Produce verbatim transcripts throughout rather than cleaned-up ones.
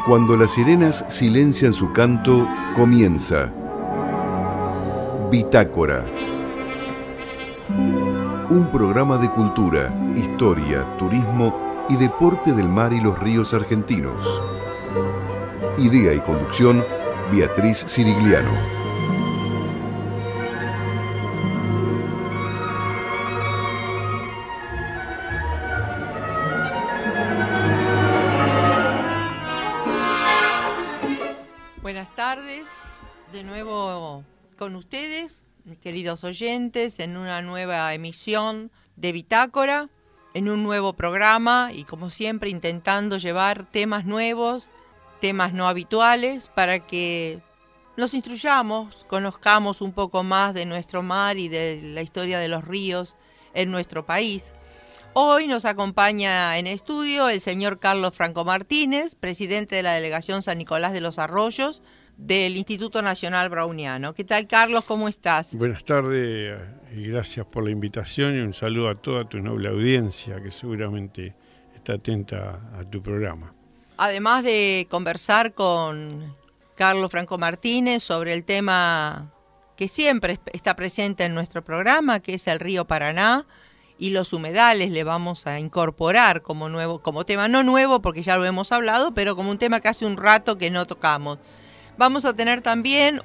Cuando las sirenas silencian su canto, comienza Bitácora. Un programa de cultura, historia, turismo y deporte del mar y los ríos argentinos. Idea y conducción, Beatriz Cirigliano. Buenas tardes, de nuevo con ustedes, mis queridos oyentes, en una nueva emisión de Bitácora, en un nuevo programa y como siempre intentando llevar temas nuevos, temas no habituales para que nos instruyamos, conozcamos un poco más de nuestro mar y de la historia de los ríos en nuestro país. Hoy nos acompaña en estudio el señor Carlos Franco Martínez, presidente de la Delegación San Nicolás de los Arroyos del Instituto Nacional Browniano. ¿Qué tal, Carlos? ¿Cómo estás? Buenas tardes y gracias por la invitación y un saludo a toda tu noble audiencia que seguramente está atenta a tu programa. Además de conversar con Carlos Franco Martínez sobre el tema que siempre está presente en nuestro programa, que es el río Paraná, y los humedales, le vamos a incorporar como nuevo, como tema, no nuevo porque ya lo hemos hablado, pero como un tema que hace un rato que no tocamos. Vamos a tener también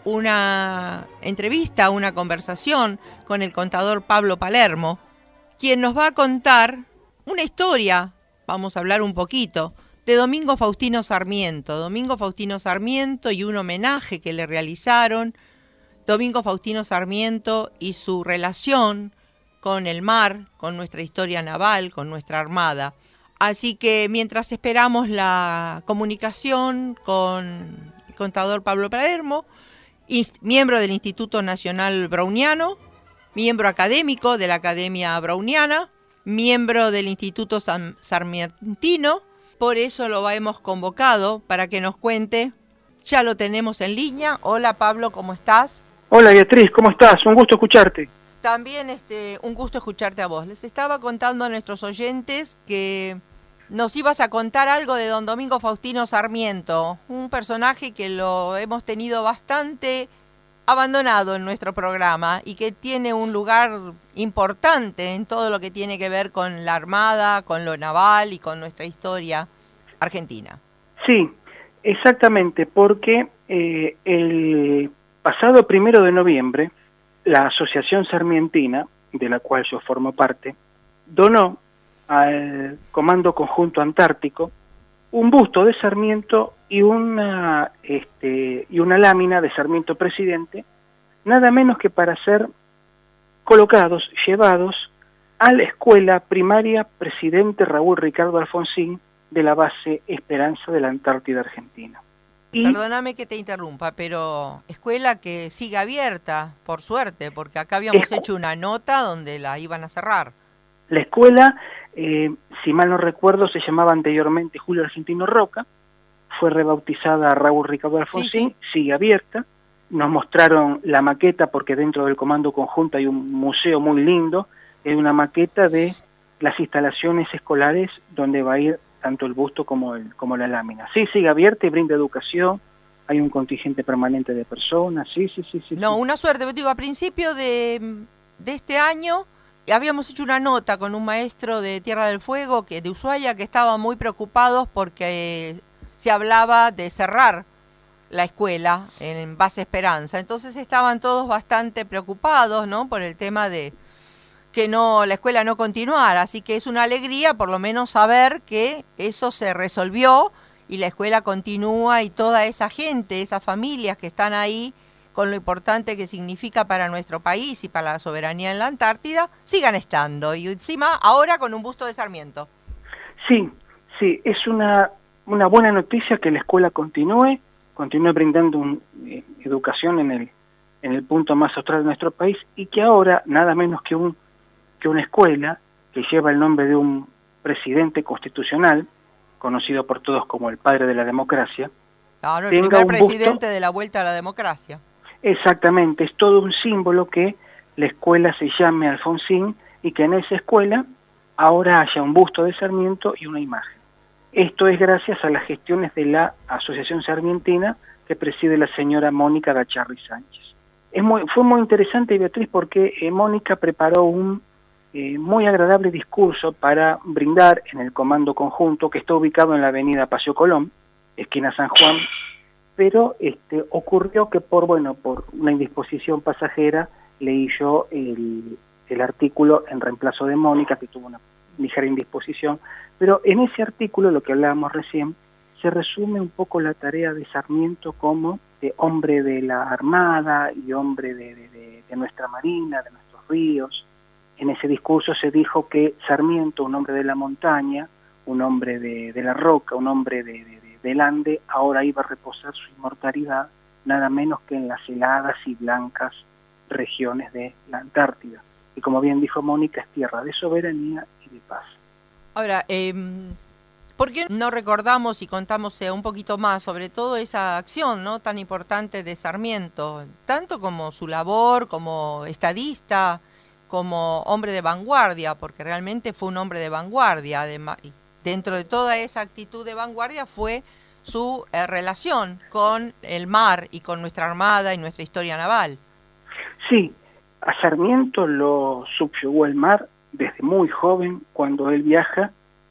una entrevista, una conversación con el contador Pablo Palermo, quien nos va a contar una historia, vamos a hablar un poquito, de Domingo Faustino Sarmiento. Domingo Faustino Sarmiento y un homenaje que le realizaron, Domingo Faustino Sarmiento y su relación con el mar, con nuestra historia naval, con nuestra armada. Así que mientras esperamos la comunicación con el contador Pablo Palermo, miembro del Instituto Nacional Browniano, miembro académico de la Academia Browniana, miembro del Instituto San Sarmientino, por eso lo hemos convocado para que nos cuente. Ya lo tenemos en línea. Hola Pablo, ¿cómo estás? Hola Beatriz, ¿cómo estás? Un gusto escucharte. También este, un gusto escucharte a vos. Les estaba contando a nuestros oyentes que nos ibas a contar algo de don Domingo Faustino Sarmiento, un personaje que lo hemos tenido bastante abandonado en nuestro programa y que tiene un lugar importante en todo lo que tiene que ver con la Armada, con lo naval y con nuestra historia argentina. Sí, exactamente, porque eh, el pasado primero de noviembre, la Asociación Sarmientina, de la cual yo formo parte, donó al Comando Conjunto Antártico un busto de Sarmiento y una, este, y una lámina de Sarmiento presidente, nada menos que para ser colocados, llevados a la Escuela Primaria Presidente Raúl Ricardo Alfonsín de la base Esperanza de la Antártida Argentina. Y perdóname que te interrumpa, pero escuela que sigue abierta, por suerte, porque acá habíamos Escu hecho una nota donde la iban a cerrar. La escuela, eh, si mal no recuerdo, se llamaba anteriormente Julio Argentino Roca, fue rebautizada Raúl Ricardo Alfonsín, sí, sí. Sigue abierta. Nos mostraron la maqueta, porque dentro del Comando Conjunto hay un museo muy lindo, es una maqueta de las instalaciones escolares donde va a ir tanto el busto como, el, como la lámina. Sí, sigue abierta y brinda educación, hay un contingente permanente de personas, sí, sí, sí. sí no, sí. Una suerte, digo, a principio de, de este año habíamos hecho una nota con un maestro de Tierra del Fuego, que de Ushuaia, que estaba muy preocupados porque se hablaba de cerrar la escuela en Base Esperanza, entonces estaban todos bastante preocupados, ¿no?, por el tema de que no la escuela no continuara, así que es una alegría por lo menos saber que eso se resolvió y la escuela continúa y toda esa gente, esas familias que están ahí con lo importante que significa para nuestro país y para la soberanía en la Antártida, sigan estando y encima ahora con un busto de Sarmiento. Sí, sí, es una, una buena noticia que la escuela continúe, continúe brindando un, eh, educación en el, en el punto más austral de nuestro país y que ahora nada menos que un que una escuela que lleva el nombre de un presidente constitucional, conocido por todos como el padre de la democracia, claro, el primer presidente busto, de la vuelta a la democracia. Exactamente, es todo un símbolo que la escuela se llame Alfonsín y que en esa escuela ahora haya un busto de Sarmiento y una imagen. Esto es gracias a las gestiones de la Asociación Sarmientina que preside la señora Mónica Gacharri Sánchez. Es muy, fue muy interesante, Beatriz, porque eh, Mónica preparó un eh, muy agradable discurso para brindar en el Comando Conjunto, que está ubicado en la avenida Paseo Colón, esquina San Juan, pero este, ocurrió que por, bueno, por una indisposición pasajera leí yo el, el artículo en reemplazo de Mónica, que tuvo una ligera indisposición, pero en ese artículo, lo que hablábamos recién, se resume un poco la tarea de Sarmiento como de hombre de la Armada y hombre de, de, de, de nuestra Marina, de nuestros ríos. En ese discurso se dijo que Sarmiento, un hombre de la montaña, un hombre de, de la roca, un hombre de, de, de, del Ande, ahora iba a reposar su inmortalidad nada menos que en las heladas y blancas regiones de la Antártida. Y como bien dijo Mónica, es tierra de soberanía y de paz. Ahora, eh, ¿por qué no recordamos y contamos eh, un poquito más sobre todo esa acción, ¿no?, tan importante de Sarmiento, tanto como su labor como estadista, como hombre de vanguardia, porque realmente fue un hombre de vanguardia, además, y dentro de toda esa actitud de vanguardia fue su eh, relación con el mar y con nuestra armada y nuestra historia naval? Sí, a Sarmiento lo subyugó el mar desde muy joven, cuando él viaja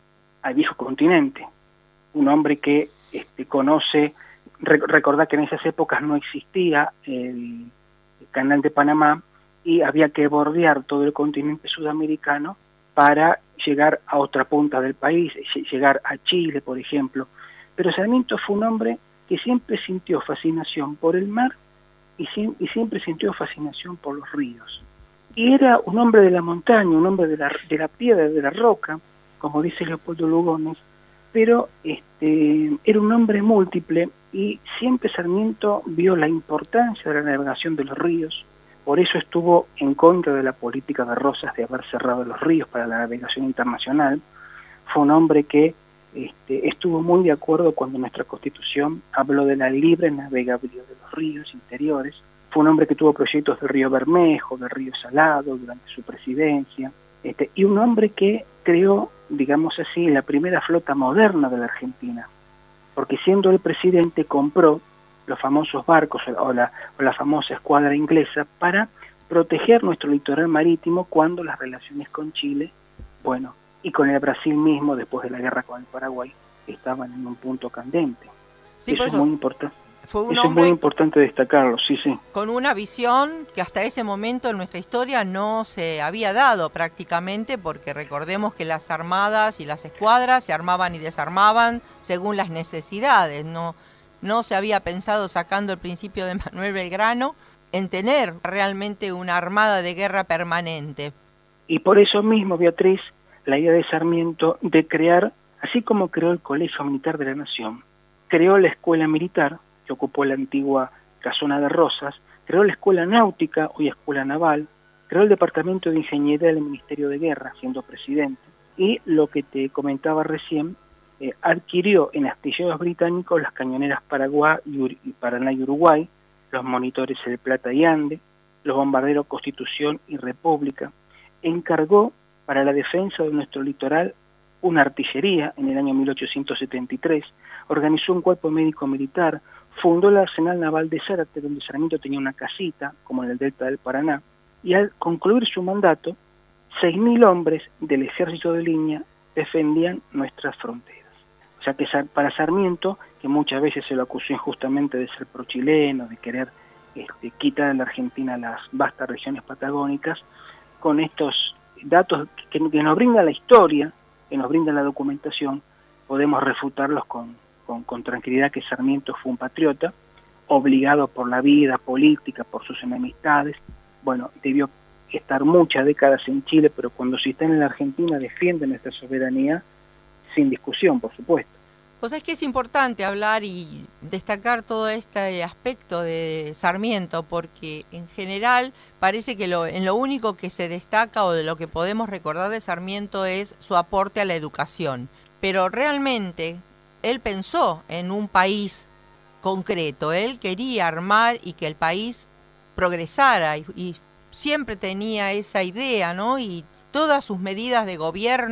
al viejo continente. Un hombre que este, conoce, rec recordá que en esas épocas no existía el, el canal de Panamá y había que bordear todo el continente sudamericano para llegar a otra punta del país, llegar a Chile, por ejemplo. Pero Sarmiento fue un hombre que siempre sintió fascinación por el mar y, si y siempre sintió fascinación por los ríos. Y era un hombre de la montaña, un hombre de la, de la piedra, de la roca, como dice Leopoldo Lugones, pero este, era un hombre múltiple y siempre Sarmiento vio la importancia de la navegación de los ríos. Por eso estuvo en contra de la política de Rosas de haber cerrado los ríos para la navegación internacional. Fue un hombre que este, estuvo muy de acuerdo cuando nuestra Constitución habló de la libre navegabilidad de los ríos interiores. Fue un hombre que tuvo proyectos del río Bermejo, del río Salado durante su presidencia, este, y un hombre que creó, digamos así, la primera flota moderna de la Argentina, porque siendo el presidente compró los famosos barcos o la, o la famosa escuadra inglesa para proteger nuestro litoral marítimo cuando las relaciones con Chile, bueno, y con el Brasil mismo después de la guerra con el Paraguay, estaban en un punto candente. Sí, eso es muy importante. Fue un Eso hombre es muy importante destacarlo, sí, sí. Con una visión que hasta ese momento en nuestra historia no se había dado prácticamente, porque recordemos que las armadas y las escuadras se armaban y desarmaban según las necesidades. No, no se había pensado, sacando el principio de Manuel Belgrano, en tener realmente una armada de guerra permanente. Y por eso mismo, Beatriz, la idea de Sarmiento de crear, así como creó el Colegio Militar de la Nación, creó la Escuela Militar, que ocupó la antigua Casona de Rosas, creó la Escuela Náutica, hoy Escuela Naval, creó el Departamento de Ingeniería del Ministerio de Guerra, siendo presidente, y lo que te comentaba recién, eh, adquirió en astilleros británicos las cañoneras Paraguay y, y Paraná y Uruguay, los monitores El Plata y Ande, los bombarderos Constitución y República, encargó para la defensa de nuestro litoral una artillería en el año mil ochocientos setenta y tres, organizó un cuerpo médico militar, fundó el Arsenal Naval de Zárate, donde Sarmiento tenía una casita, como en el delta del Paraná, y al concluir su mandato, seis mil hombres del ejército de línea defendían nuestras fronteras. O sea que para Sarmiento, que muchas veces se lo acusó injustamente de ser prochileno, de querer este, quitar a la Argentina las vastas regiones patagónicas, con estos datos que, que nos brinda la historia, que nos brinda la documentación, podemos refutarlos con, con, con tranquilidad que Sarmiento fue un patriota, obligado por la vida política, por sus enemistades. Bueno, debió estar muchas décadas en Chile, pero cuando se está en la Argentina defiende nuestra soberanía sin discusión, por supuesto. Pues es que es importante hablar y destacar todo este aspecto de Sarmiento, porque en general parece que lo, en lo único que se destaca o de lo que podemos recordar de Sarmiento es su aporte a la educación. Pero realmente él pensó en un país concreto, él quería armar y que el país progresara y, y siempre tenía esa idea, ¿no? Y todas sus medidas de gobierno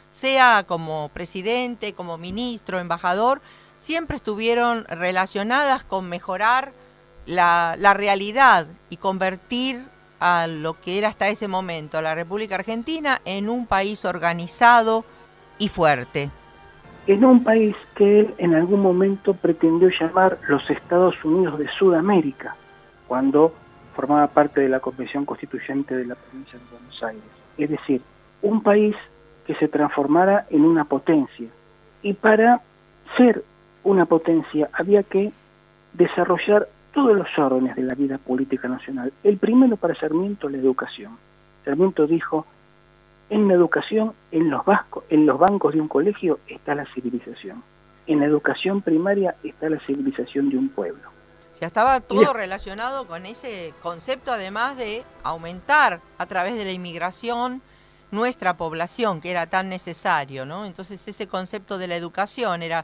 sea como presidente, como ministro, embajador, siempre estuvieron relacionadas con mejorar la, la realidad y convertir a lo que era hasta ese momento la República Argentina en un país organizado y fuerte. En un país que él en algún momento pretendió llamar los Estados Unidos de Sudamérica, cuando formaba parte de la Convención Constituyente de la provincia de Buenos Aires. Es decir, un país que se transformara en una potencia. Y para ser una potencia había que desarrollar todos los órdenes de la vida política nacional. El primero para Sarmiento, la educación. Sarmiento dijo, en la educación, en los, vascos, en los bancos de un colegio está la civilización. En la educación primaria está la civilización de un pueblo. Ya estaba todo relacionado con ese concepto, además de aumentar a través de la inmigración nuestra población, que era tan necesario, ¿no? Entonces ese concepto de la educación era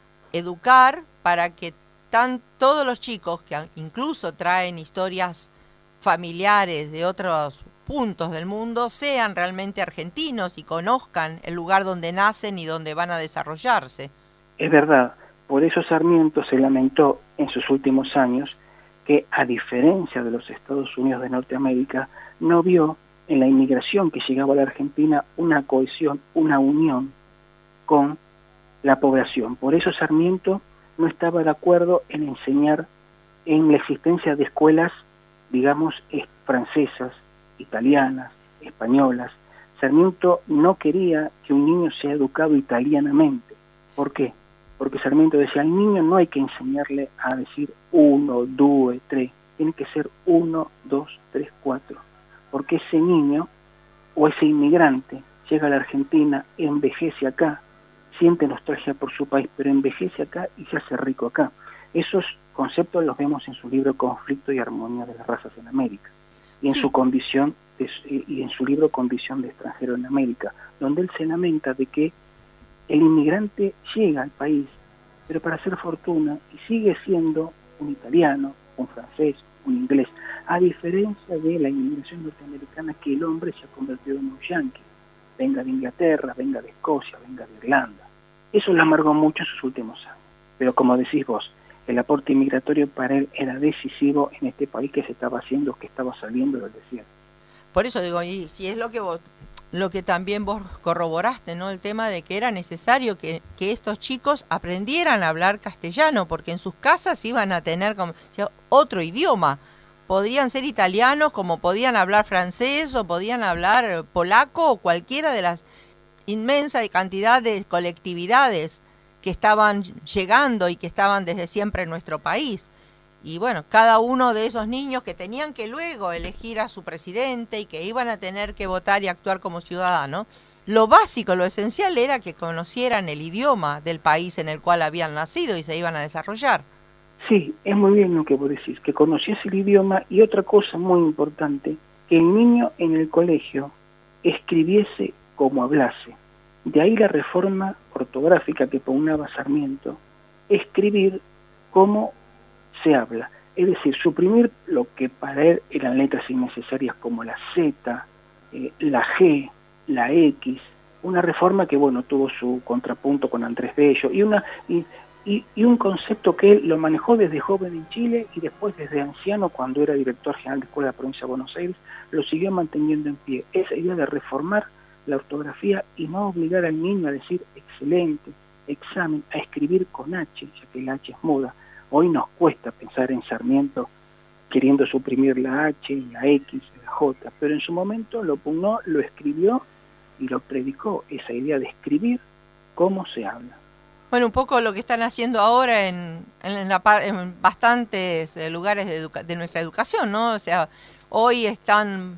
educar para que tan, todos los chicos que incluso traen historias familiares de otros puntos del mundo sean realmente argentinos y conozcan el lugar donde nacen y donde van a desarrollarse. Es verdad, por eso Sarmiento se lamentó en sus últimos años que, a diferencia de los Estados Unidos de Norteamérica, no vio en la inmigración que llegaba a la Argentina una cohesión, una unión con la población. Por eso Sarmiento no estaba de acuerdo en enseñar en la existencia de escuelas, digamos, francesas, italianas, españolas. Sarmiento no quería que un niño sea educado italianamente. ¿Por qué? Porque Sarmiento decía, al niño no hay que enseñarle a decir uno, due, tres, tiene que ser uno, dos, tres, cuatro. Porque ese niño o ese inmigrante llega a la Argentina, envejece acá, siente nostalgia por su país, pero envejece acá y se hace rico acá. Esos conceptos los vemos en su libro Conflicto y Armonía de las Razas en América, y en sí. su condición de, y en su libro Condición de Extranjero en América, donde él se lamenta de que el inmigrante llega al país, pero para hacer fortuna, y sigue siendo un italiano, un francés, un inglés, a diferencia de la inmigración norteamericana, que el hombre se ha convertido en un yanqui, venga de Inglaterra, venga de Escocia, venga de Irlanda. Eso lo amargó mucho en sus últimos años. Pero como decís vos, el aporte inmigratorio para él era decisivo en este país que se estaba haciendo, que estaba saliendo del desierto. Por eso digo, y si es lo que vos, lo que también vos corroboraste, ¿no? El tema de que era necesario que, que estos chicos aprendieran a hablar castellano, porque en sus casas iban a tener como, o sea, otro idioma. Podrían ser italianos como podían hablar francés o podían hablar polaco o cualquiera de las inmensa cantidad de colectividades que estaban llegando y que estaban desde siempre en nuestro país. Y bueno, cada uno de esos niños que tenían que luego elegir a su presidente y que iban a tener que votar y actuar como ciudadanos, lo básico, lo esencial era que conocieran el idioma del país en el cual habían nacido y se iban a desarrollar. Sí, es muy bien lo que vos decís, que conociese el idioma, y otra cosa muy importante, que el niño en el colegio escribiese como hablase. De ahí la reforma ortográfica que propugnaba Sarmiento, escribir como se habla. Es decir, suprimir lo que para él eran letras innecesarias como la Z, eh, la G, la X, una reforma que, bueno, tuvo su contrapunto con Andrés Bello, y una... Y, Y, y un concepto que él lo manejó desde joven en Chile y después desde anciano, cuando era director general de Escuela de la Provincia de Buenos Aires, lo siguió manteniendo en pie. Esa idea de reformar la ortografía y no obligar al niño a decir excelente, examen, a escribir con H, ya que la H es muda. Hoy nos cuesta pensar en Sarmiento queriendo suprimir la H, la X, la J, pero en su momento lo pugnó, lo escribió y lo predicó, esa idea de escribir cómo se habla. Bueno, un poco lo que están haciendo ahora en, en, la, en bastantes lugares de, educa, de nuestra educación, ¿no? O sea, hoy están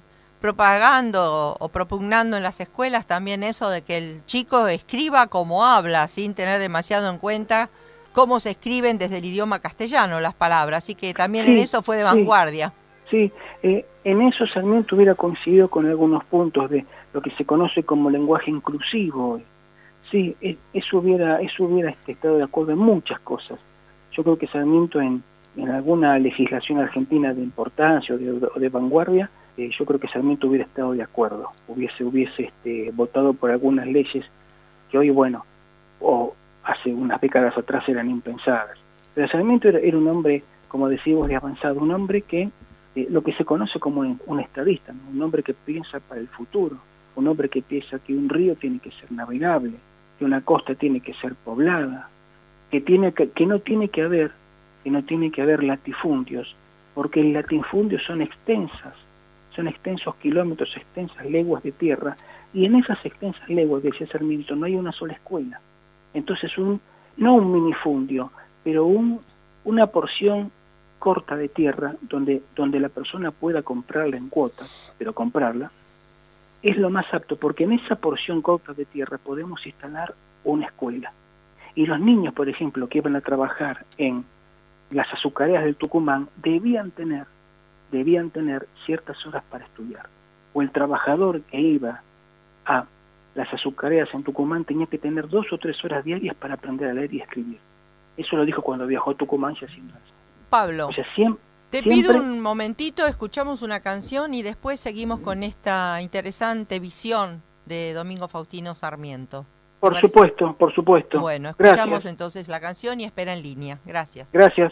propagando o propugnando en las escuelas también eso de que el chico escriba como habla, sin tener demasiado en cuenta cómo se escriben desde el idioma castellano las palabras. Así que también sí, en eso fue de vanguardia. Sí, sí. Eh, en eso Sarmiento hubiera coincidido con algunos puntos de lo que se conoce como lenguaje inclusivo hoy. Sí, eso hubiera, eso hubiera estado de acuerdo en muchas cosas. Yo creo que Sarmiento en, en alguna legislación argentina de importancia o de, o de vanguardia, eh, yo creo que Sarmiento hubiera estado de acuerdo, hubiese, hubiese este, votado por algunas leyes que hoy, bueno, o hace unas décadas atrás eran impensadas. Pero Sarmiento era, era un hombre, como decimos, de avanzado, un hombre que, eh, lo que se conoce como un, un estadista, ¿no? Un hombre que piensa para el futuro, un hombre que piensa que un río tiene que ser navegable, que una costa tiene que ser poblada, que, tiene que, que no tiene que haber, que no tiene que haber latifundios, porque el latifundio son extensas, son extensos kilómetros, extensas leguas de tierra, y en esas extensas leguas, decía Sarmiento, no hay una sola escuela. Entonces, un, no un minifundio, pero un, una porción corta de tierra donde, donde la persona pueda comprarla en cuotas, pero comprarla, es lo más apto, porque en esa porción corta de tierra podemos instalar una escuela. Y los niños, por ejemplo, que iban a trabajar en las azucareras del Tucumán, debían tener, debían tener ciertas horas para estudiar. O el trabajador que iba a las azucareras en Tucumán tenía que tener dos o tres horas diarias para aprender a leer y escribir. Eso lo dijo cuando viajó a Tucumán y haciendo eso. Pablo, o sea, siempre, te siempre... pido un momentito, escuchamos una canción y después seguimos con esta interesante visión de Domingo Faustino Sarmiento. Por supuesto, por supuesto. Bueno, escuchamos Gracias. entonces la canción y espera en línea. Gracias. Gracias.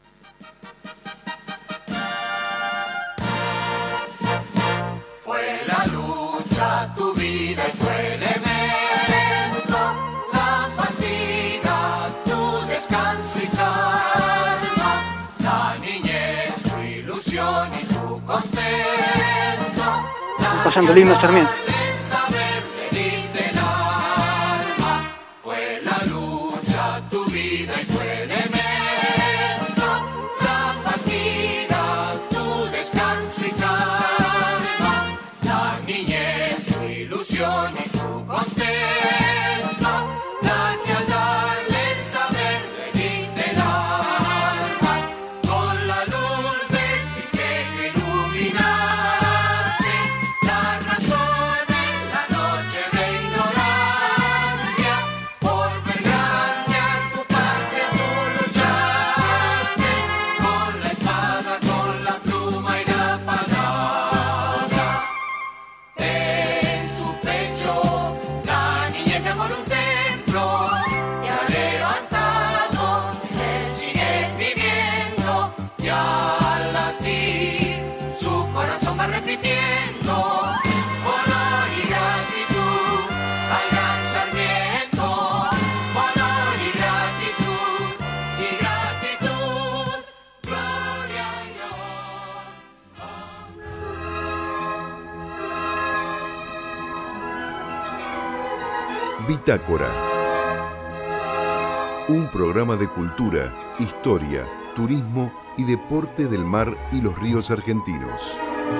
Fue la lucha, tu vida y fue elemento, la fatiga, tu descanso y calma, la niñez, tu ilusión y tu contento. Están pasando el himno Sarmiento. Bitácora. Un programa de cultura, historia, turismo y deporte del mar y los ríos argentinos.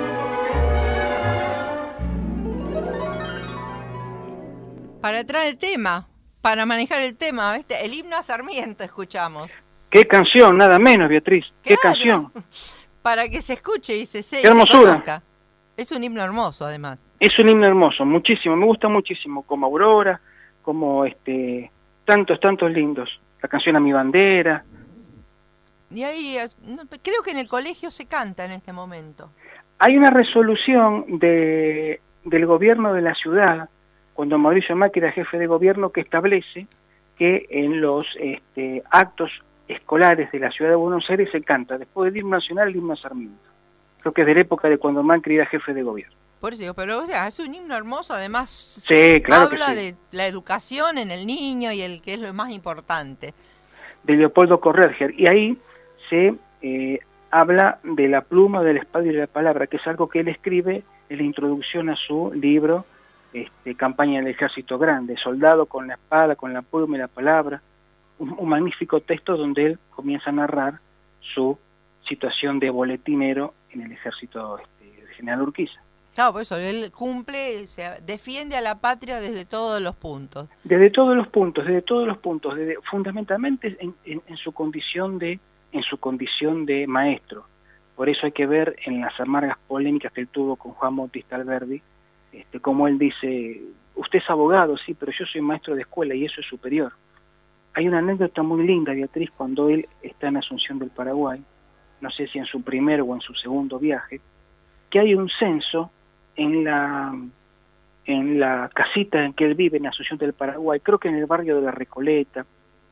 Para entrar el tema, para manejar el tema, ¿viste? El himno a Sarmiento escuchamos. Qué canción, nada menos, Beatriz. Qué Claro. canción. Para que se escuche y se se, Qué hermosura. se conozca. Es un himno hermoso, además. Es un himno hermoso, muchísimo, me gusta muchísimo, como Aurora, como este tantos, tantos lindos. La canción A mi bandera. Y ahí, eh, no, creo que en el colegio se canta en este momento. Hay una resolución de, del gobierno de la ciudad, cuando Mauricio Macri era jefe de gobierno, que establece que en los este, actos escolares de la ciudad de Buenos Aires se canta, después del himno nacional, el himno a Sarmiento. Creo que es de la época de cuando Macri era jefe de gobierno. Por eso digo, pero o sea, es un himno hermoso, además Sí, claro que habla sí. de la educación en el niño y el que es lo más importante. De Leopoldo Correrger, y ahí se eh, habla de la pluma, de la espada y de la palabra, que es algo que él escribe en la introducción a su libro este, Campaña del Ejército Grande, soldado con la espada, con la pluma y la palabra, un, un magnífico texto donde él comienza a narrar su situación de boletinero en el ejército este, de General Urquiza. Claro, por eso él cumple, se defiende a la patria desde todos los puntos. Desde todos los puntos, desde todos los puntos, desde, fundamentalmente en, en, en su condición de en su condición de maestro. Por eso hay que ver en las amargas polémicas que él tuvo con Juan Bautista Alberdi, este, como él dice, usted es abogado, sí, pero yo soy maestro de escuela y eso es superior. Hay una anécdota muy linda, Beatriz, cuando él está en Asunción del Paraguay, no sé si en su primer o en su segundo viaje, que hay un censo en la en la casita en que él vive en Asunción del Paraguay, creo que en el barrio de La Recoleta,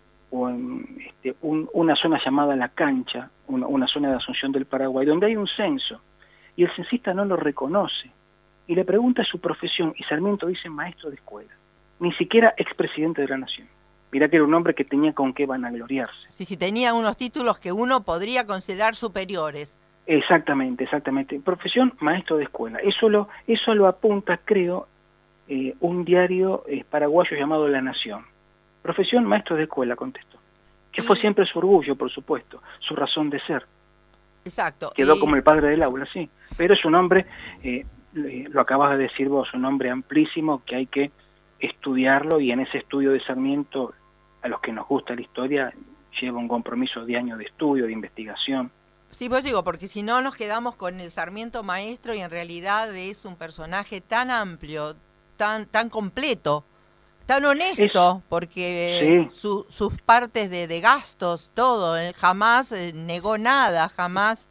o en este, un, una zona llamada La Cancha, una, una zona de Asunción del Paraguay, donde hay un censo, y el censista no lo reconoce, y le pregunta su profesión, y Sarmiento dice maestro de escuela, ni siquiera expresidente de la Nación. Mirá que era un hombre que tenía con qué vanagloriarse. Sí, sí, tenía unos títulos que uno podría considerar superiores. Exactamente, exactamente. Profesión maestro de escuela. Eso lo, eso lo apunta, creo, eh, un diario eh, paraguayo llamado La Nación. Profesión maestro de escuela, contestó. Que fue siempre su orgullo, por supuesto, su razón de ser. Exacto. Quedó y... como el padre del aula, sí. Pero es un hombre, eh, lo acabas de decir vos, un hombre amplísimo que hay que estudiarlo, y en ese estudio de Sarmiento, a los que nos gusta la historia, lleva un compromiso de años de estudio, de investigación. Sí, pues digo, porque si no nos quedamos con el Sarmiento maestro y en realidad es un personaje tan amplio, tan, tan completo, tan honesto, es, porque sí. su, sus partes de, de gastos, todo, él jamás eh, negó nada, jamás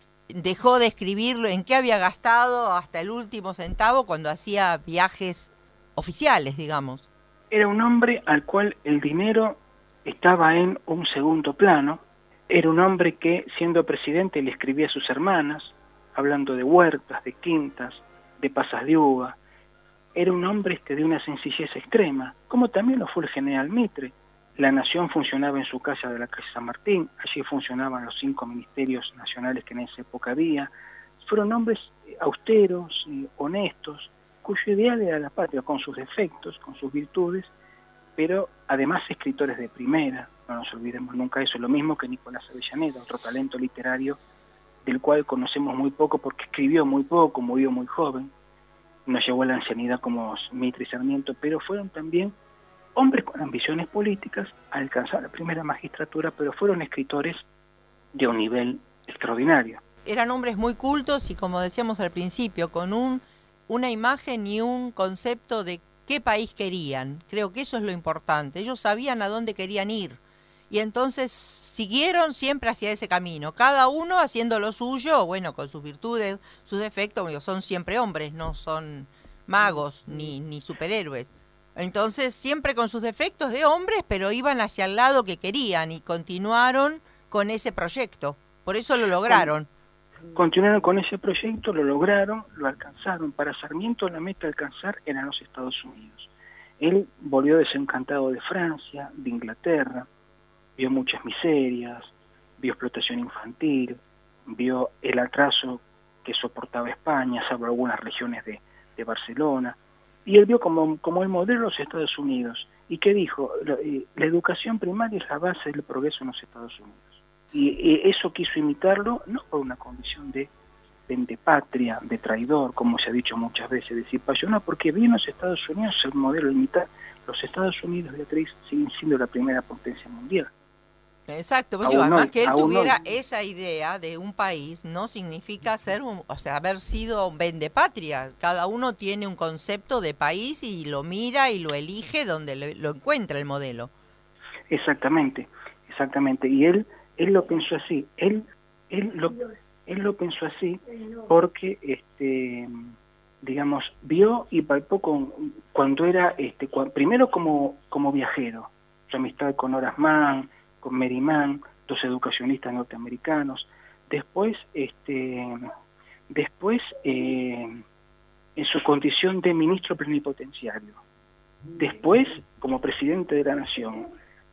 dejó de escribirlo en qué había gastado hasta el último centavo cuando hacía viajes oficiales, digamos. Era un hombre al cual el dinero estaba en un segundo plano. Era un hombre que, siendo presidente, le escribía a sus hermanas, hablando de huertas, de quintas, de pasas de uva. Era un hombre este, de una sencillez extrema, como también lo fue el general Mitre. La Nación funcionaba en su casa de la calle San Martín, allí funcionaban los cinco ministerios nacionales que en esa época había. Fueron hombres austeros, y honestos, cuyo ideal era la patria, con sus defectos, con sus virtudes, pero además escritores de primera. No nos olvidemos nunca eso, lo mismo que Nicolás Avellaneda, otro talento literario del cual conocemos muy poco porque escribió muy poco, murió muy joven, no llegó a la ancianidad como Mitre y Sarmiento, pero fueron también hombres con ambiciones políticas, alcanzaron la primera magistratura, pero fueron escritores de un nivel extraordinario. Eran hombres muy cultos y, como decíamos al principio, con un, una imagen y un concepto de qué país querían. Creo que eso es lo importante. Ellos sabían a dónde querían ir y entonces siguieron siempre hacia ese camino, cada uno haciendo lo suyo, bueno, con sus virtudes, sus defectos. Son siempre hombres, no son magos ni, ni superhéroes. Entonces siempre con sus defectos de hombres, pero iban hacia el lado que querían y continuaron con ese proyecto. Por eso lo lograron. Continuaron con ese proyecto, lo lograron, lo alcanzaron. Para Sarmiento la meta a alcanzar eran los Estados Unidos. Él volvió desencantado de Francia, de Inglaterra, vio muchas miserias, vio explotación infantil, vio el atraso que soportaba España, salvo algunas regiones de, de Barcelona, y él vio como, como el modelo de los Estados Unidos. ¿Y qué dijo? La, la educación primaria es la base del progreso en los Estados Unidos. Y, y eso quiso imitarlo, no por una condición de vendepatria, de traidor, como se ha dicho muchas veces, de cipayo, no, porque vio en los Estados Unidos el modelo de imitar. Los Estados Unidos, Beatriz, siguen siendo la primera potencia mundial. Exacto, pues digo, además que él tuviera esa idea de un país no significa ser un, o sea, haber sido vendepatria. Cada uno tiene un concepto de país y lo mira y lo elige donde lo, lo encuentra el modelo. Exactamente, exactamente. Y él, él lo pensó así. Él, él lo, él lo pensó así porque, este, digamos, vio y palpó con, cuando era, este, cuando, primero como, como viajero, su amistad con Horace Mann, con Merriman, dos educacionistas norteamericanos. Después, este, después eh, en su condición de ministro plenipotenciario. Después, como presidente de la Nación.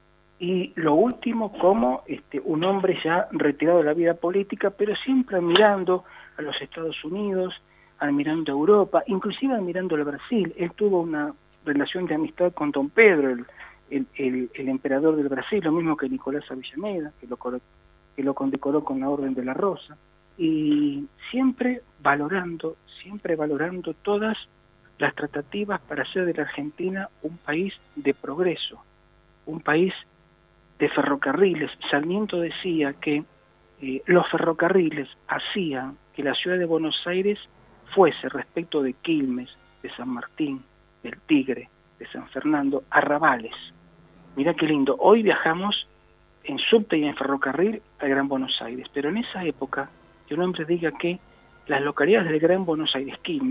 Y lo último, como este, un hombre ya retirado de la vida política, pero siempre admirando a los Estados Unidos, admirando a Europa, inclusive admirando al Brasil. Él tuvo una relación de amistad con Don Pedro, el El, el, el emperador del Brasil, lo mismo que Nicolás Avellaneda, que lo, que lo condecoró con la Orden de la Rosa, y siempre valorando, siempre valorando todas las tratativas para hacer de la Argentina un país de progreso, un país de ferrocarriles. Sarmiento decía que eh, los ferrocarriles hacían que la ciudad de Buenos Aires fuese, respecto de Quilmes, de San Martín, del Tigre, de San Fernando, arrabales. Mirá qué lindo, hoy viajamos en subte y en ferrocarril al Gran Buenos Aires, pero en esa época que un hombre diga que las localidades del Gran Buenos Aires, Quilmes,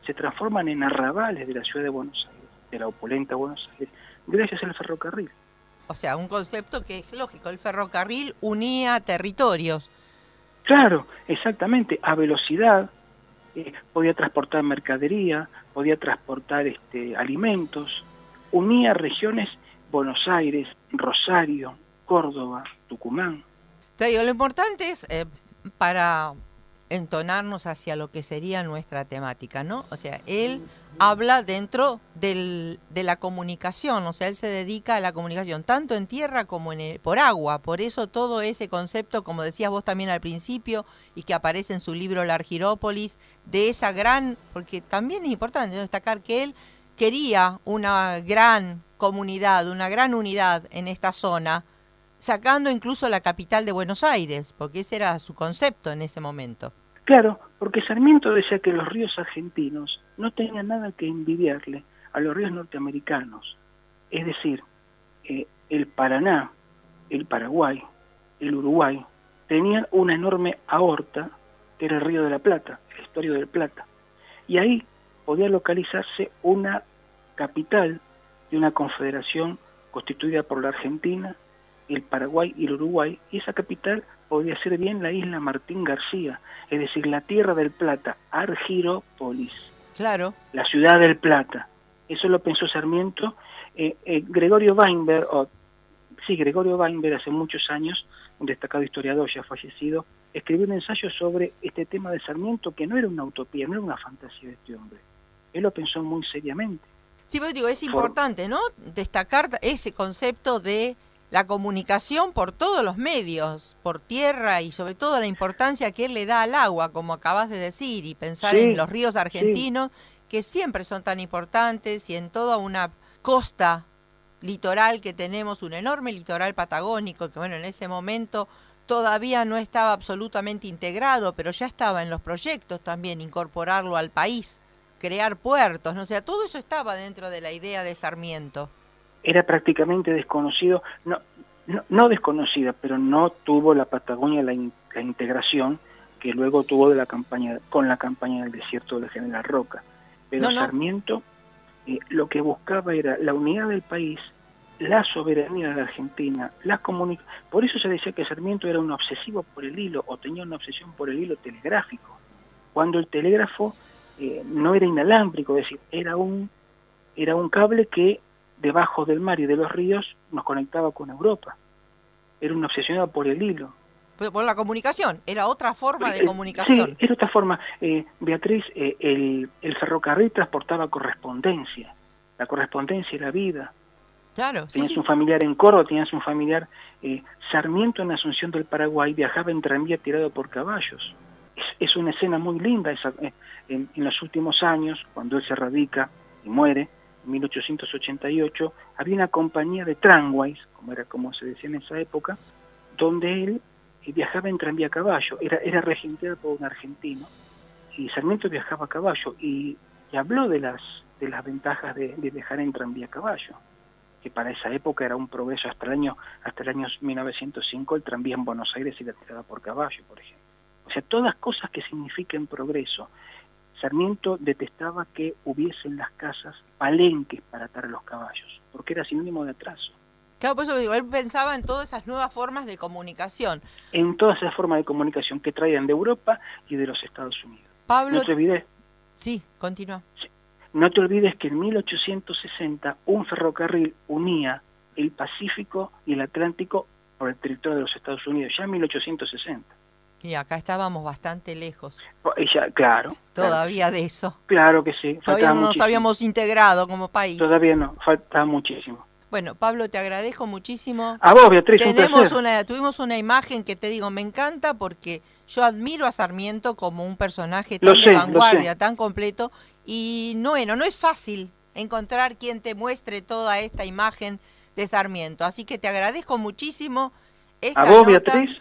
se transforman en arrabales de la ciudad de Buenos Aires, de la opulenta Buenos Aires, gracias al ferrocarril. O sea, un concepto que es lógico, el ferrocarril unía territorios. Claro, exactamente, a velocidad, eh, podía transportar mercadería, podía transportar este, alimentos, unía regiones Buenos Aires, Rosario, Córdoba, Tucumán. Te digo, lo importante es eh, para entonarnos hacia lo que sería nuestra temática, ¿no? O sea, él habla dentro del, de la comunicación, o sea, él se dedica a la comunicación, tanto en tierra como en el, por agua. Por eso todo ese concepto, como decías vos también al principio, y que aparece en su libro La Argirópolis, de esa gran, porque también es importante destacar que él quería una gran comunidad, una gran unidad en esta zona, sacando incluso la capital de Buenos Aires, porque ese era su concepto en ese momento. Claro, porque Sarmiento decía que los ríos argentinos no tenían nada que envidiarle a los ríos norteamericanos. Es decir, eh, el Paraná, el Paraguay, el Uruguay, tenían una enorme aorta, que era el Río de la Plata, el estuario del Plata. Y ahí podía localizarse una capital de una confederación constituida por la Argentina, el Paraguay y el Uruguay, y esa capital podría ser bien la isla Martín García, es decir, la Tierra del Plata, Argirópolis. Claro. La ciudad del Plata. Eso lo pensó Sarmiento. Eh, eh, Gregorio Weinberg, oh, sí, Gregorio Weinberg, hace muchos años, un destacado historiador ya fallecido, escribió un ensayo sobre este tema de Sarmiento, que no era una utopía, no era una fantasía de este hombre. Él lo pensó muy seriamente. Sí, pero digo, es importante, ¿no?, destacar ese concepto de la comunicación por todos los medios, por tierra, y sobre todo la importancia que él le da al agua, como acabas de decir, y pensar sí, en los ríos argentinos, sí, que siempre son tan importantes, y en toda una costa litoral que tenemos, un enorme litoral patagónico, que bueno, en ese momento todavía no estaba absolutamente integrado, pero ya estaba en los proyectos también incorporarlo al país, crear puertos, ¿no? O sea, todo eso estaba dentro de la idea de Sarmiento. Era prácticamente desconocido, no, no, no desconocida, pero no tuvo la Patagonia la, in, la integración que luego tuvo de la campaña con la campaña del desierto del General Roca. Pero no, no. Sarmiento eh, lo que buscaba era la unidad del país, la soberanía de la Argentina, las comunica- por eso se decía que Sarmiento era un obsesivo por el hilo, o tenía una obsesión por el hilo telegráfico, cuando el telégrafo eh, no era inalámbrico, es decir, era un, era un cable que debajo del mar y de los ríos nos conectaba con Europa. Era una obsesionado por el hilo. Por la comunicación, era otra forma de comunicación. Sí, era otra forma. Eh, Beatriz, eh, el, el ferrocarril transportaba correspondencia. La correspondencia era vida. Claro, sí, tenías sí. un familiar en Córdoba, tenías un familiar... Eh, Sarmiento en Asunción del Paraguay viajaba en tranvía tirado por caballos. Es, es una escena muy linda esa, eh, en, en los últimos años, cuando él se radica y muere, en mil ochocientos ochenta y ocho, había una compañía de tramways, como era como se decía en esa época, donde él eh, viajaba en tranvía a caballo, era, era regenteado por un argentino, y Sarmiento viajaba a caballo, y, y habló de las, de las ventajas de, de viajar en tranvía a caballo, que para esa época era un progreso. Hasta el año hasta el año mil novecientos cinco el tranvía en Buenos Aires era tirado por caballo, por ejemplo. O sea, todas cosas que signifiquen progreso. Sarmiento detestaba que hubiese en las casas palenques para atar a los caballos, porque era sinónimo de atraso. Claro, por eso digo, él pensaba en todas esas nuevas formas de comunicación. En todas esas formas de comunicación que traían de Europa y de los Estados Unidos. Pablo... No te olvides. Sí, continúa. Sí. No te olvides que en mil ochocientos sesenta un ferrocarril unía el Pacífico y el Atlántico por el territorio de los Estados Unidos, ya en mil ochocientos sesenta. Y acá estábamos bastante lejos. Ya, claro. Todavía claro de eso. Claro que sí. Todavía no muchísimo. Nos habíamos integrado como país. Todavía no, falta muchísimo. Bueno, Pablo, te agradezco muchísimo. A vos, Beatriz, Tenemos un placer. una, tuvimos una imagen que te digo, me encanta porque yo admiro a Sarmiento como un personaje tan lo sé, de vanguardia, lo sé. tan completo. Y no, bueno, no es fácil encontrar quien te muestre toda esta imagen de Sarmiento. Así que te agradezco muchísimo esta A vos, nota. Beatriz.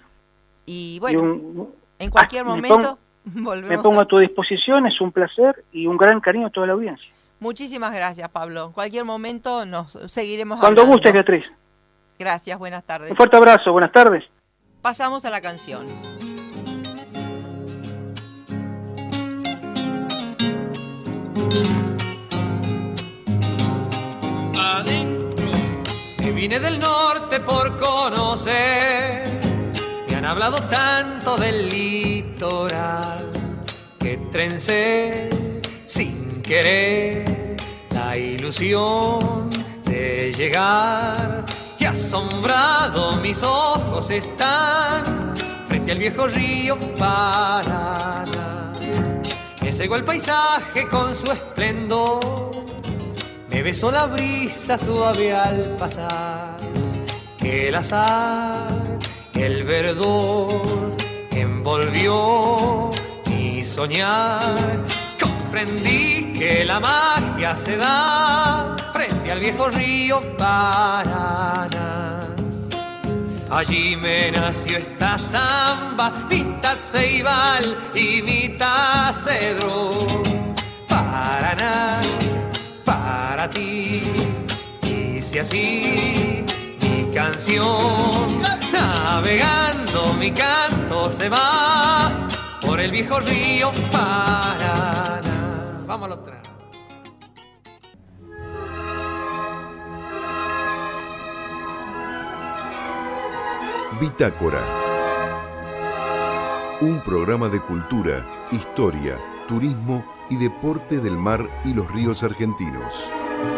Y bueno, y un, en cualquier ah, momento me pongo, volvemos. Me pongo a... a tu disposición, es un placer y un gran cariño a toda la audiencia. Muchísimas gracias, Pablo. En cualquier momento nos seguiremos Cuando hablando. gustes, Beatriz. Gracias, buenas tardes. Un fuerte abrazo, buenas tardes. Pasamos a la canción. Adentro. Me vine del norte por conocer. Me han hablado tanto del litoral que trencé sin querer la ilusión de llegar. Y asombrado mis ojos están frente al viejo río Paraná. Me cegó el paisaje con su esplendor, me besó la brisa suave al pasar. El azar, el verdor envolvió mi soñar. Comprendí que la magia se da frente al viejo río Paraná. Allí me nació esta samba, mitad ceibal y mitad cedro. Paraná, para ti, dice así mi canción. Navegando mi canto se va por el viejo río Paraná. Vamos a la otra. Bitácora. Un programa de cultura, historia, turismo y deporte del mar y los ríos argentinos.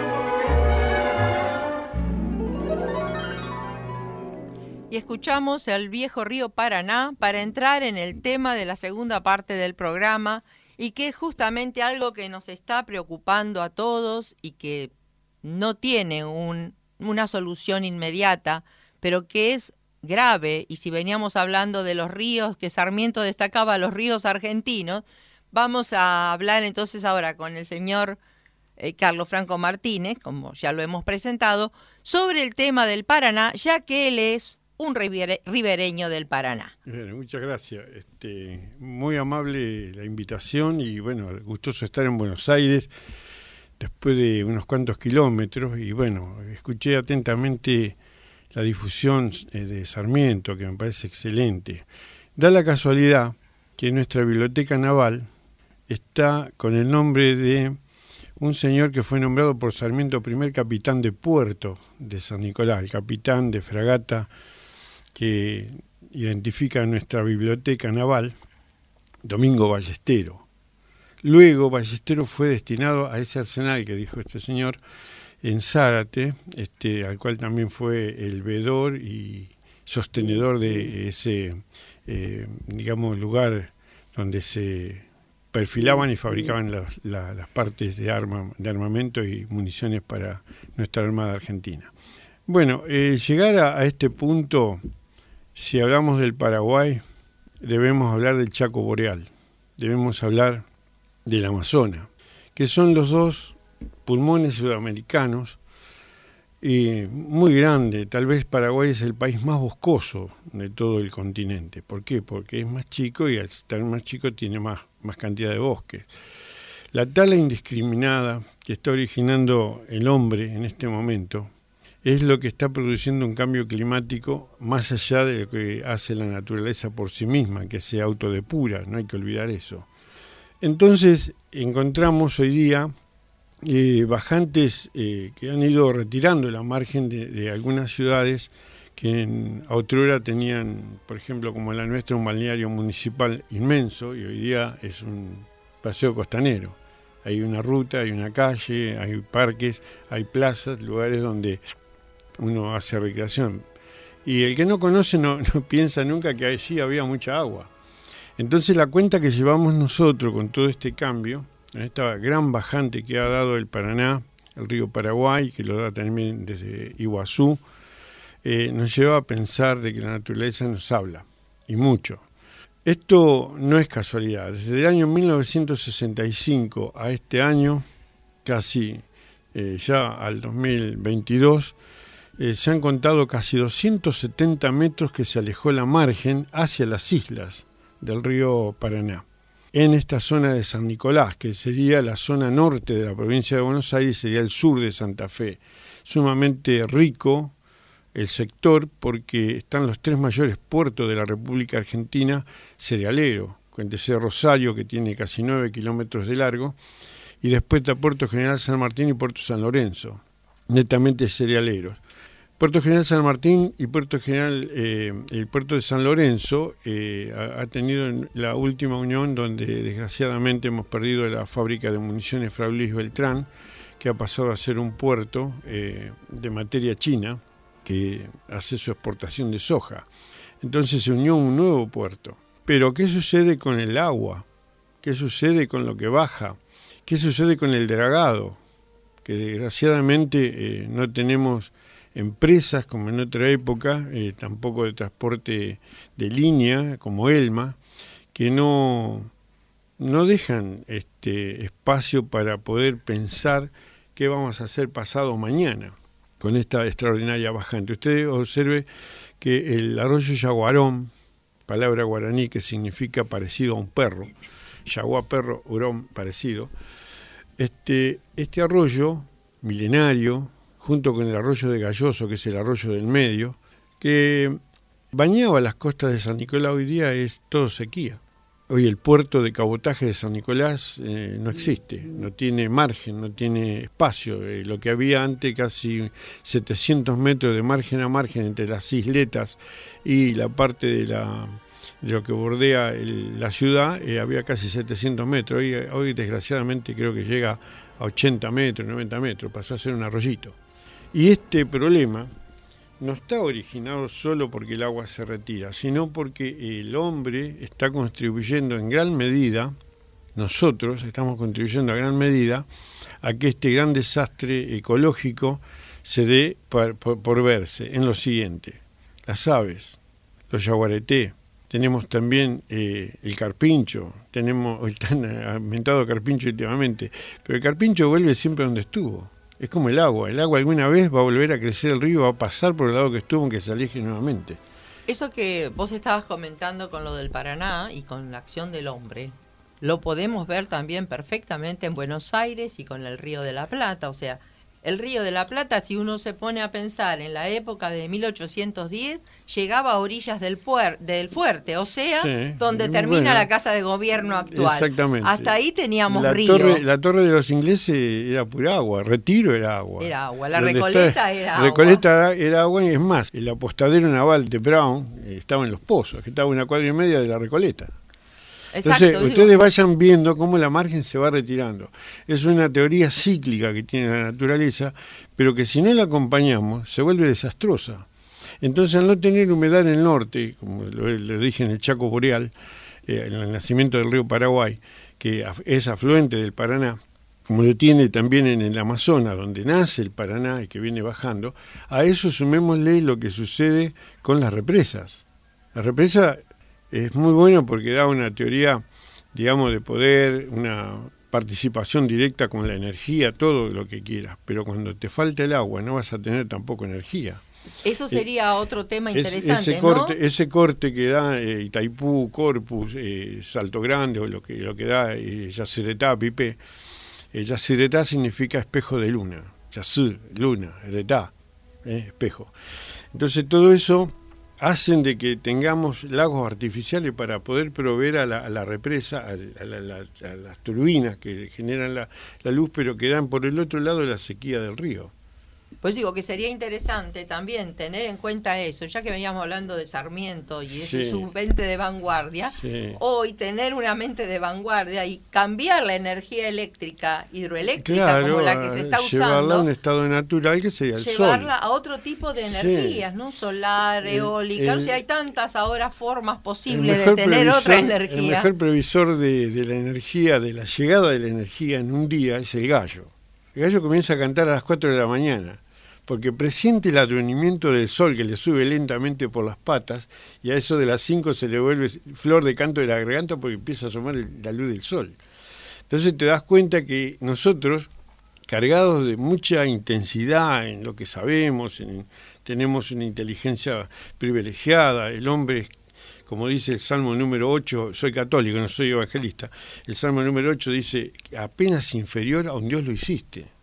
Y escuchamos el viejo río Paraná para entrar en el tema de la segunda parte del programa, y que es justamente algo que nos está preocupando a todos y que no tiene un, una solución inmediata, pero que es grave. Y si veníamos hablando de los ríos, que Sarmiento destacaba los ríos argentinos, vamos a hablar entonces ahora con el señor eh, Carlos Franco Martínez, como ya lo hemos presentado, sobre el tema del Paraná, ya que él es un ribereño del Paraná. Bueno, muchas gracias. Este, muy amable la invitación y bueno, gustoso estar en Buenos Aires después de unos cuantos kilómetros. Y bueno, escuché atentamente la difusión de Sarmiento, que me parece excelente. Da la casualidad que nuestra biblioteca naval está con el nombre de un señor que fue nombrado por Sarmiento primer capitán de puerto de San Nicolás, el capitán de fragata que identifica nuestra biblioteca naval, Domingo Ballestero. Luego Ballestero fue destinado a ese arsenal que dijo este señor en Zárate, este, al cual también fue el veedor y sostenedor de ese, eh, digamos, lugar donde se perfilaban y fabricaban la, la, las partes de, arma, de armamento y municiones para nuestra Armada Argentina. Bueno, eh, llegar a, a este punto, si hablamos del Paraguay, debemos hablar del Chaco Boreal, debemos hablar del Amazonas, que son los dos pulmones sudamericanos y muy grande. Tal vez Paraguay es el país más boscoso de todo el continente. ¿Por qué? Porque es más chico y al estar más chico tiene más, más cantidad de bosques. La tala indiscriminada que está originando el hombre en este momento es lo que está produciendo un cambio climático más allá de lo que hace la naturaleza por sí misma, que se autodepura, no hay que olvidar eso. Entonces encontramos hoy día eh, bajantes eh, que han ido retirando la margen de, de algunas ciudades que en otrora tenían, por ejemplo, como la nuestra, un balneario municipal inmenso y hoy día es un paseo costanero. Hay una ruta, hay una calle, hay parques, hay plazas, lugares donde uno hace recreación. Y el que no conoce no, no piensa nunca que allí había mucha agua. Entonces la cuenta que llevamos nosotros con todo este cambio, en esta gran bajante que ha dado el Paraná, el río Paraguay, que lo da también desde Iguazú, eh, nos lleva a pensar de que la naturaleza nos habla, y mucho. Esto no es casualidad. Desde el año mil novecientos sesenta y cinco a este año, casi eh, ya al dos mil veintidós, eh, se han contado casi doscientos setenta metros que se alejó la margen hacia las islas del río Paraná, en esta zona de San Nicolás, que sería la zona norte de la provincia de Buenos Aires, sería el sur de Santa Fe. Sumamente rico el sector porque están los tres mayores puertos de la República Argentina cerealero, cuéntese Rosario, que tiene casi nueve kilómetros de largo, y después está Puerto General San Martín y Puerto San Lorenzo, netamente cerealeros. Puerto General San Martín y Puerto General, eh, el Puerto de San Lorenzo eh, ha, ha tenido la última unión donde desgraciadamente hemos perdido la fábrica de municiones Fray Luis Beltrán, que ha pasado a ser un puerto eh, de materia china que hace su exportación de soja. Entonces se unió un nuevo puerto. Pero ¿qué sucede con el agua? ¿Qué sucede con lo que baja? ¿Qué sucede con el dragado? Que desgraciadamente eh, no tenemos empresas como en otra época, eh, tampoco de transporte de línea como Elma, que no, no dejan este espacio para poder pensar qué vamos a hacer pasado mañana con esta extraordinaria bajante. Usted observe que el arroyo Yaguarón, palabra guaraní que significa parecido a un perro, yaguá perro, hurón parecido, este, este arroyo milenario, junto con el arroyo de Galloso, que es el arroyo del medio, que bañaba las costas de San Nicolás, hoy día es todo sequía. Hoy el puerto de cabotaje de San Nicolás eh, no existe, no tiene margen, no tiene espacio. Eh, lo que había antes, casi setecientos metros de margen a margen entre las isletas y la parte de, la, de lo que bordea el, la ciudad, eh, había casi setecientos metros. Hoy, hoy desgraciadamente creo que llega a ochenta metros, noventa metros, pasó a ser un arroyito. Y este problema no está originado solo porque el agua se retira, sino porque el hombre está contribuyendo en gran medida, nosotros estamos contribuyendo a gran medida a que este gran desastre ecológico se dé por, por, por verse en lo siguiente: las aves, los yaguareté, tenemos también eh, el carpincho, tenemos el tan aumentado carpincho últimamente, pero el carpincho vuelve siempre donde estuvo. Es como el agua, el agua alguna vez va a volver a crecer el río, va a pasar por el lado que estuvo aunque se aleje nuevamente. Eso que vos estabas comentando con lo del Paraná y con la acción del hombre, lo podemos ver también perfectamente en Buenos Aires y con el Río de la Plata. O sea, el Río de la Plata, si uno se pone a pensar en la época de mil ochocientos diez, llegaba a orillas del, puer del fuerte, o sea, sí, donde termina bueno, la casa de gobierno actual. Exactamente. Hasta ahí teníamos la río. Torre, la torre de los ingleses era pura agua, Retiro era agua. Era agua, la donde Recoleta está, era agua. Recoleta era agua, y es más, el apostadero naval de Brown eh, estaba en Los Pozos, que estaba a una cuadra y media de la Recoleta. Exacto, entonces, ustedes digo. vayan viendo cómo la margen se va retirando. Es una teoría cíclica que tiene la naturaleza, pero que si no la acompañamos, se vuelve desastrosa. Entonces, al no tener humedad en el norte, como lo, lo dije en el Chaco Boreal, eh, en el nacimiento del río Paraguay, que es afluente del Paraná, como lo tiene también en el Amazonas, donde nace el Paraná y que viene bajando, a eso sumémosle lo que sucede con las represas. La represa es muy bueno porque da una teoría, digamos, de poder, una participación directa con la energía, todo lo que quieras, pero cuando te falta el agua no vas a tener tampoco energía. Eso sería eh, otro tema interesante, es, ese ¿no? corte, ese corte que da eh, Itaipú, Corpus, eh, Salto Grande, o lo que, lo que da eh, Yacyretá, Pipé. Eh, Yacyretá significa espejo de luna, Yacy, luna, Retá, eh, espejo. Entonces todo eso hacen de que tengamos lagos artificiales para poder proveer a la, a la represa, a, a, la, a las turbinas que generan la, la luz, pero que dan por el otro lado la sequía del río. Pues digo que sería interesante también tener en cuenta eso, ya que veníamos hablando de Sarmiento y de sí. su mente de vanguardia, sí. hoy tener una mente de vanguardia y cambiar la energía eléctrica, hidroeléctrica, claro, como la que se está usando, llevarla a un estado natural que sería el sol. Llevarla a otro tipo de energías, sí. ¿no? Solar, eólica, el, el, o sea, hay tantas ahora formas posibles de tener previsor, otra energía. El mejor previsor de, de la energía, de la llegada de la energía en un día es el gallo. El gallo comienza a cantar a las cuatro de la mañana, porque presiente el advenimiento del sol que le sube lentamente por las patas, y a eso de las cinco se le vuelve flor de canto de la garganta porque empieza a asomar el, la luz del sol. Entonces te das cuenta que nosotros, cargados de mucha intensidad en lo que sabemos, en, tenemos una inteligencia privilegiada, el hombre, como dice el Salmo número ocho, soy católico, no soy evangelista, el Salmo número ocho dice, apenas inferior a un Dios lo hiciste.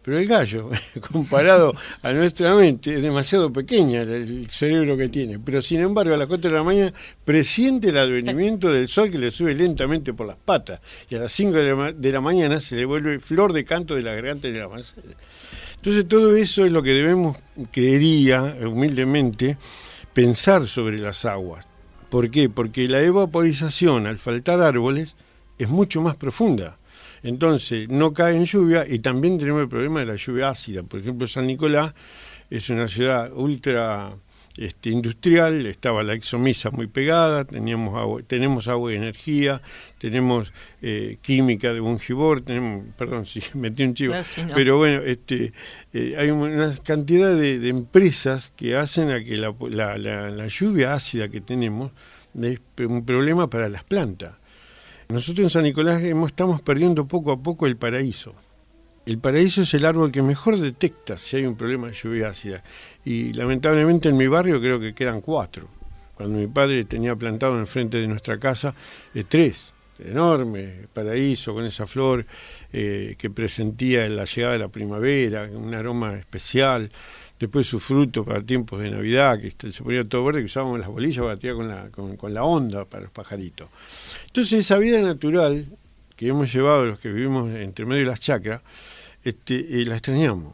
Pero el gallo, comparado a nuestra mente, es demasiado pequeña el, el cerebro que tiene. Pero sin embargo, a las cuatro de la mañana presiente el advenimiento del sol que le sube lentamente por las patas. Y a las cinco de la, de la mañana se le vuelve flor de canto de la garganta y de la mancera. Entonces todo eso es lo que debemos, creería, humildemente, pensar sobre las aguas. ¿Por qué? Porque la evaporización, al faltar árboles, es mucho más profunda. Entonces, no cae en lluvia y también tenemos el problema de la lluvia ácida. Por ejemplo, San Nicolás es una ciudad ultra este, industrial, estaba la Exomisa muy pegada, teníamos agua, tenemos agua y energía, tenemos eh, química de Bungibor, tenemos, perdón si metí un chivo, no, no. pero bueno, este, eh, hay una cantidad de, de empresas que hacen a que la, la, la, la lluvia ácida que tenemos es un problema para las plantas. Nosotros en San Nicolás hemos, estamos perdiendo poco a poco el paraíso. El paraíso es el árbol que mejor detecta si hay un problema de lluvia ácida. Y lamentablemente en mi barrio creo que quedan cuatro. Cuando mi padre tenía plantado enfrente de nuestra casa eh, tres. Enorme paraíso con esa flor eh, que presentía la llegada de la primavera, un aroma especial. Después su fruto para tiempos de Navidad, que se ponía todo verde, que usábamos las bolillas para tirar con la, con, con la onda para los pajaritos. Entonces esa vida natural que hemos llevado los que vivimos entre medio de las chacras, este, eh, la extrañamos.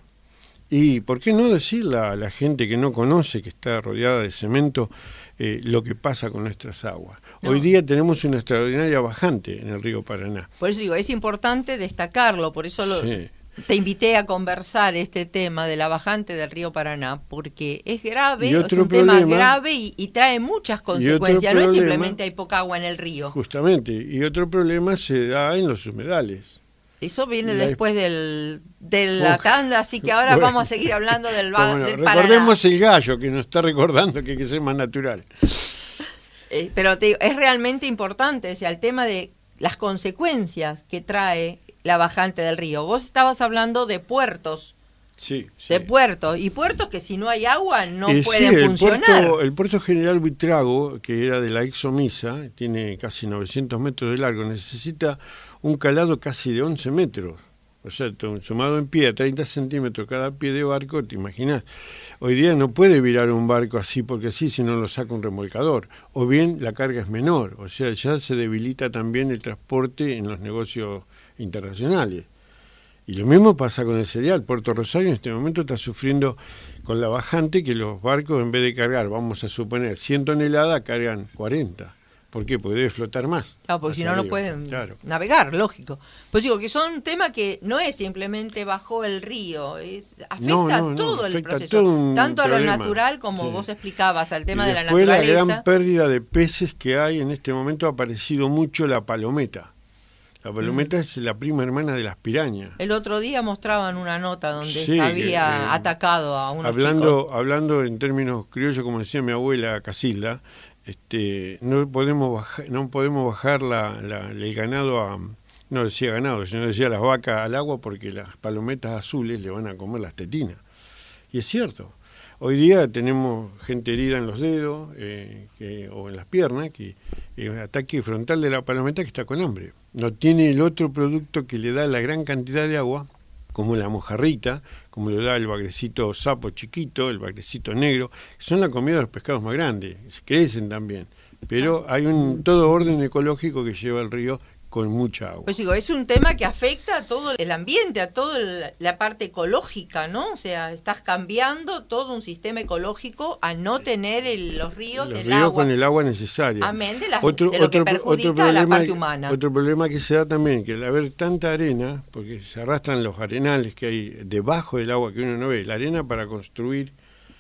Y ¿por qué no decirle a la gente que no conoce, que está rodeada de cemento, eh, lo que pasa con nuestras aguas? No. Hoy día tenemos una extraordinaria bajante en el río Paraná. Por eso digo, es importante destacarlo, por eso lo... Sí. Te invité a conversar este tema de la bajante del río Paraná, porque es grave, es un problema, tema grave y, y trae muchas consecuencias. No problema, es simplemente hay poca agua en el río. Justamente, y otro problema se da en los humedales. Eso viene la después del, de la tanda, así que ahora bueno, vamos a seguir hablando del, ba bueno, del Paraná. Recordemos el gallo que nos está recordando que hay que ser más natural. Eh, pero te digo, es realmente importante, o sea, el tema de las consecuencias que trae la bajante del río. Vos estabas hablando de puertos. Sí, sí. De puertos. Y puertos que si no hay agua no eh, pueden sí, el funcionar. Puerto, el puerto General Buitrago, que era de la Exomisa, tiene casi novecientos metros de largo, necesita un calado casi de once metros. O sea, sumado en pie a treinta centímetros cada pie de barco, te imaginas. Hoy día no puede virar un barco así porque sí, si no lo saca un remolcador. O bien la carga es menor. O sea, ya se debilita también el transporte en los negocios internacionales. Y lo mismo pasa con el cereal. Puerto Rosario en este momento está sufriendo con la bajante que los barcos, en vez de cargar, vamos a suponer, cien toneladas, cargan cuarenta. ¿Por qué? Porque debe flotar más. Claro, porque si no, no pueden claro. navegar, lógico. Pues digo que son un tema que no es simplemente bajo el río, es, afecta no, no, no, todo el afecta proceso, todo tanto problema. a lo natural como sí. vos explicabas, al tema y de la naturaleza. naturaleza. La gran pérdida de peces que hay en este momento ha aparecido mucho la palometa. La palometa mm. es la prima hermana de las pirañas. El otro día mostraban una nota donde sí, había eh, atacado a unos hablando, chicos. Hablando en términos criollos, como decía mi abuela Casilda, este, no podemos bajar, no podemos bajar la, la, el ganado a, no decía ganado, sino decía las vacas al agua porque las palometas azules le van a comer las tetinas. Y es cierto. Hoy día tenemos gente herida en los dedos eh, que, o en las piernas, que eh, ataque frontal de la palometa que está con hambre. No tiene el otro producto que le da la gran cantidad de agua, como la mojarrita, como le da el bagrecito sapo chiquito, el bagrecito negro, que son la comida de los pescados más grandes, crecen también. Pero hay un todo orden ecológico que lleva el río con mucha agua. Pues digo, es un tema que afecta a todo el ambiente, a toda la parte ecológica, ¿no? O sea, estás cambiando todo un sistema ecológico a no tener el, los ríos, los el ríos agua. con el agua necesaria. Amén de, la, otro, de lo otro, que perjudica otro problema, a la parte humana. Otro problema que se da también, que al haber tanta arena, porque se arrastran los arenales que hay debajo del agua que uno no ve, la arena para construir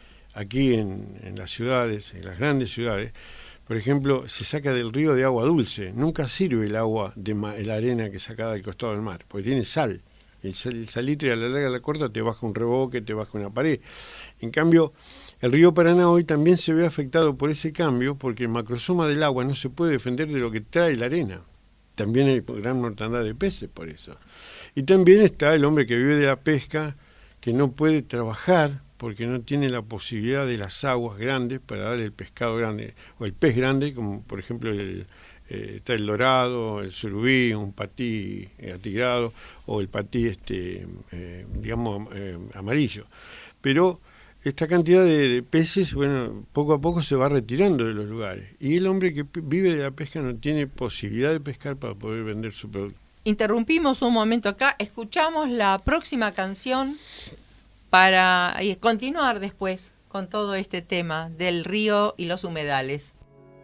aquí en, en las ciudades, en las grandes ciudades, por ejemplo, se saca del río de agua dulce. Nunca sirve el agua de ma la arena que sacada del costado del mar, porque tiene sal. El, sal, el salitre a la larga a la corta te baja un revoque, te baja una pared. En cambio, el río Paraná hoy también se ve afectado por ese cambio, porque el macrosoma del agua no se puede defender de lo que trae la arena. También hay gran mortandad de peces por eso. Y también está el hombre que vive de la pesca, que no puede trabajar, porque no tiene la posibilidad de las aguas grandes para dar el pescado grande, o el pez grande, como por ejemplo el, eh, está el dorado, el surubí, un patí eh, atigrado o el patí, este, eh, digamos, eh, amarillo. Pero esta cantidad de, de peces, bueno, poco a poco se va retirando de los lugares. Y el hombre que vive de la pesca no tiene posibilidad de pescar para poder vender su producto. Interrumpimos un momento acá, escuchamos la próxima canción para continuar después con todo este tema del río y los humedales.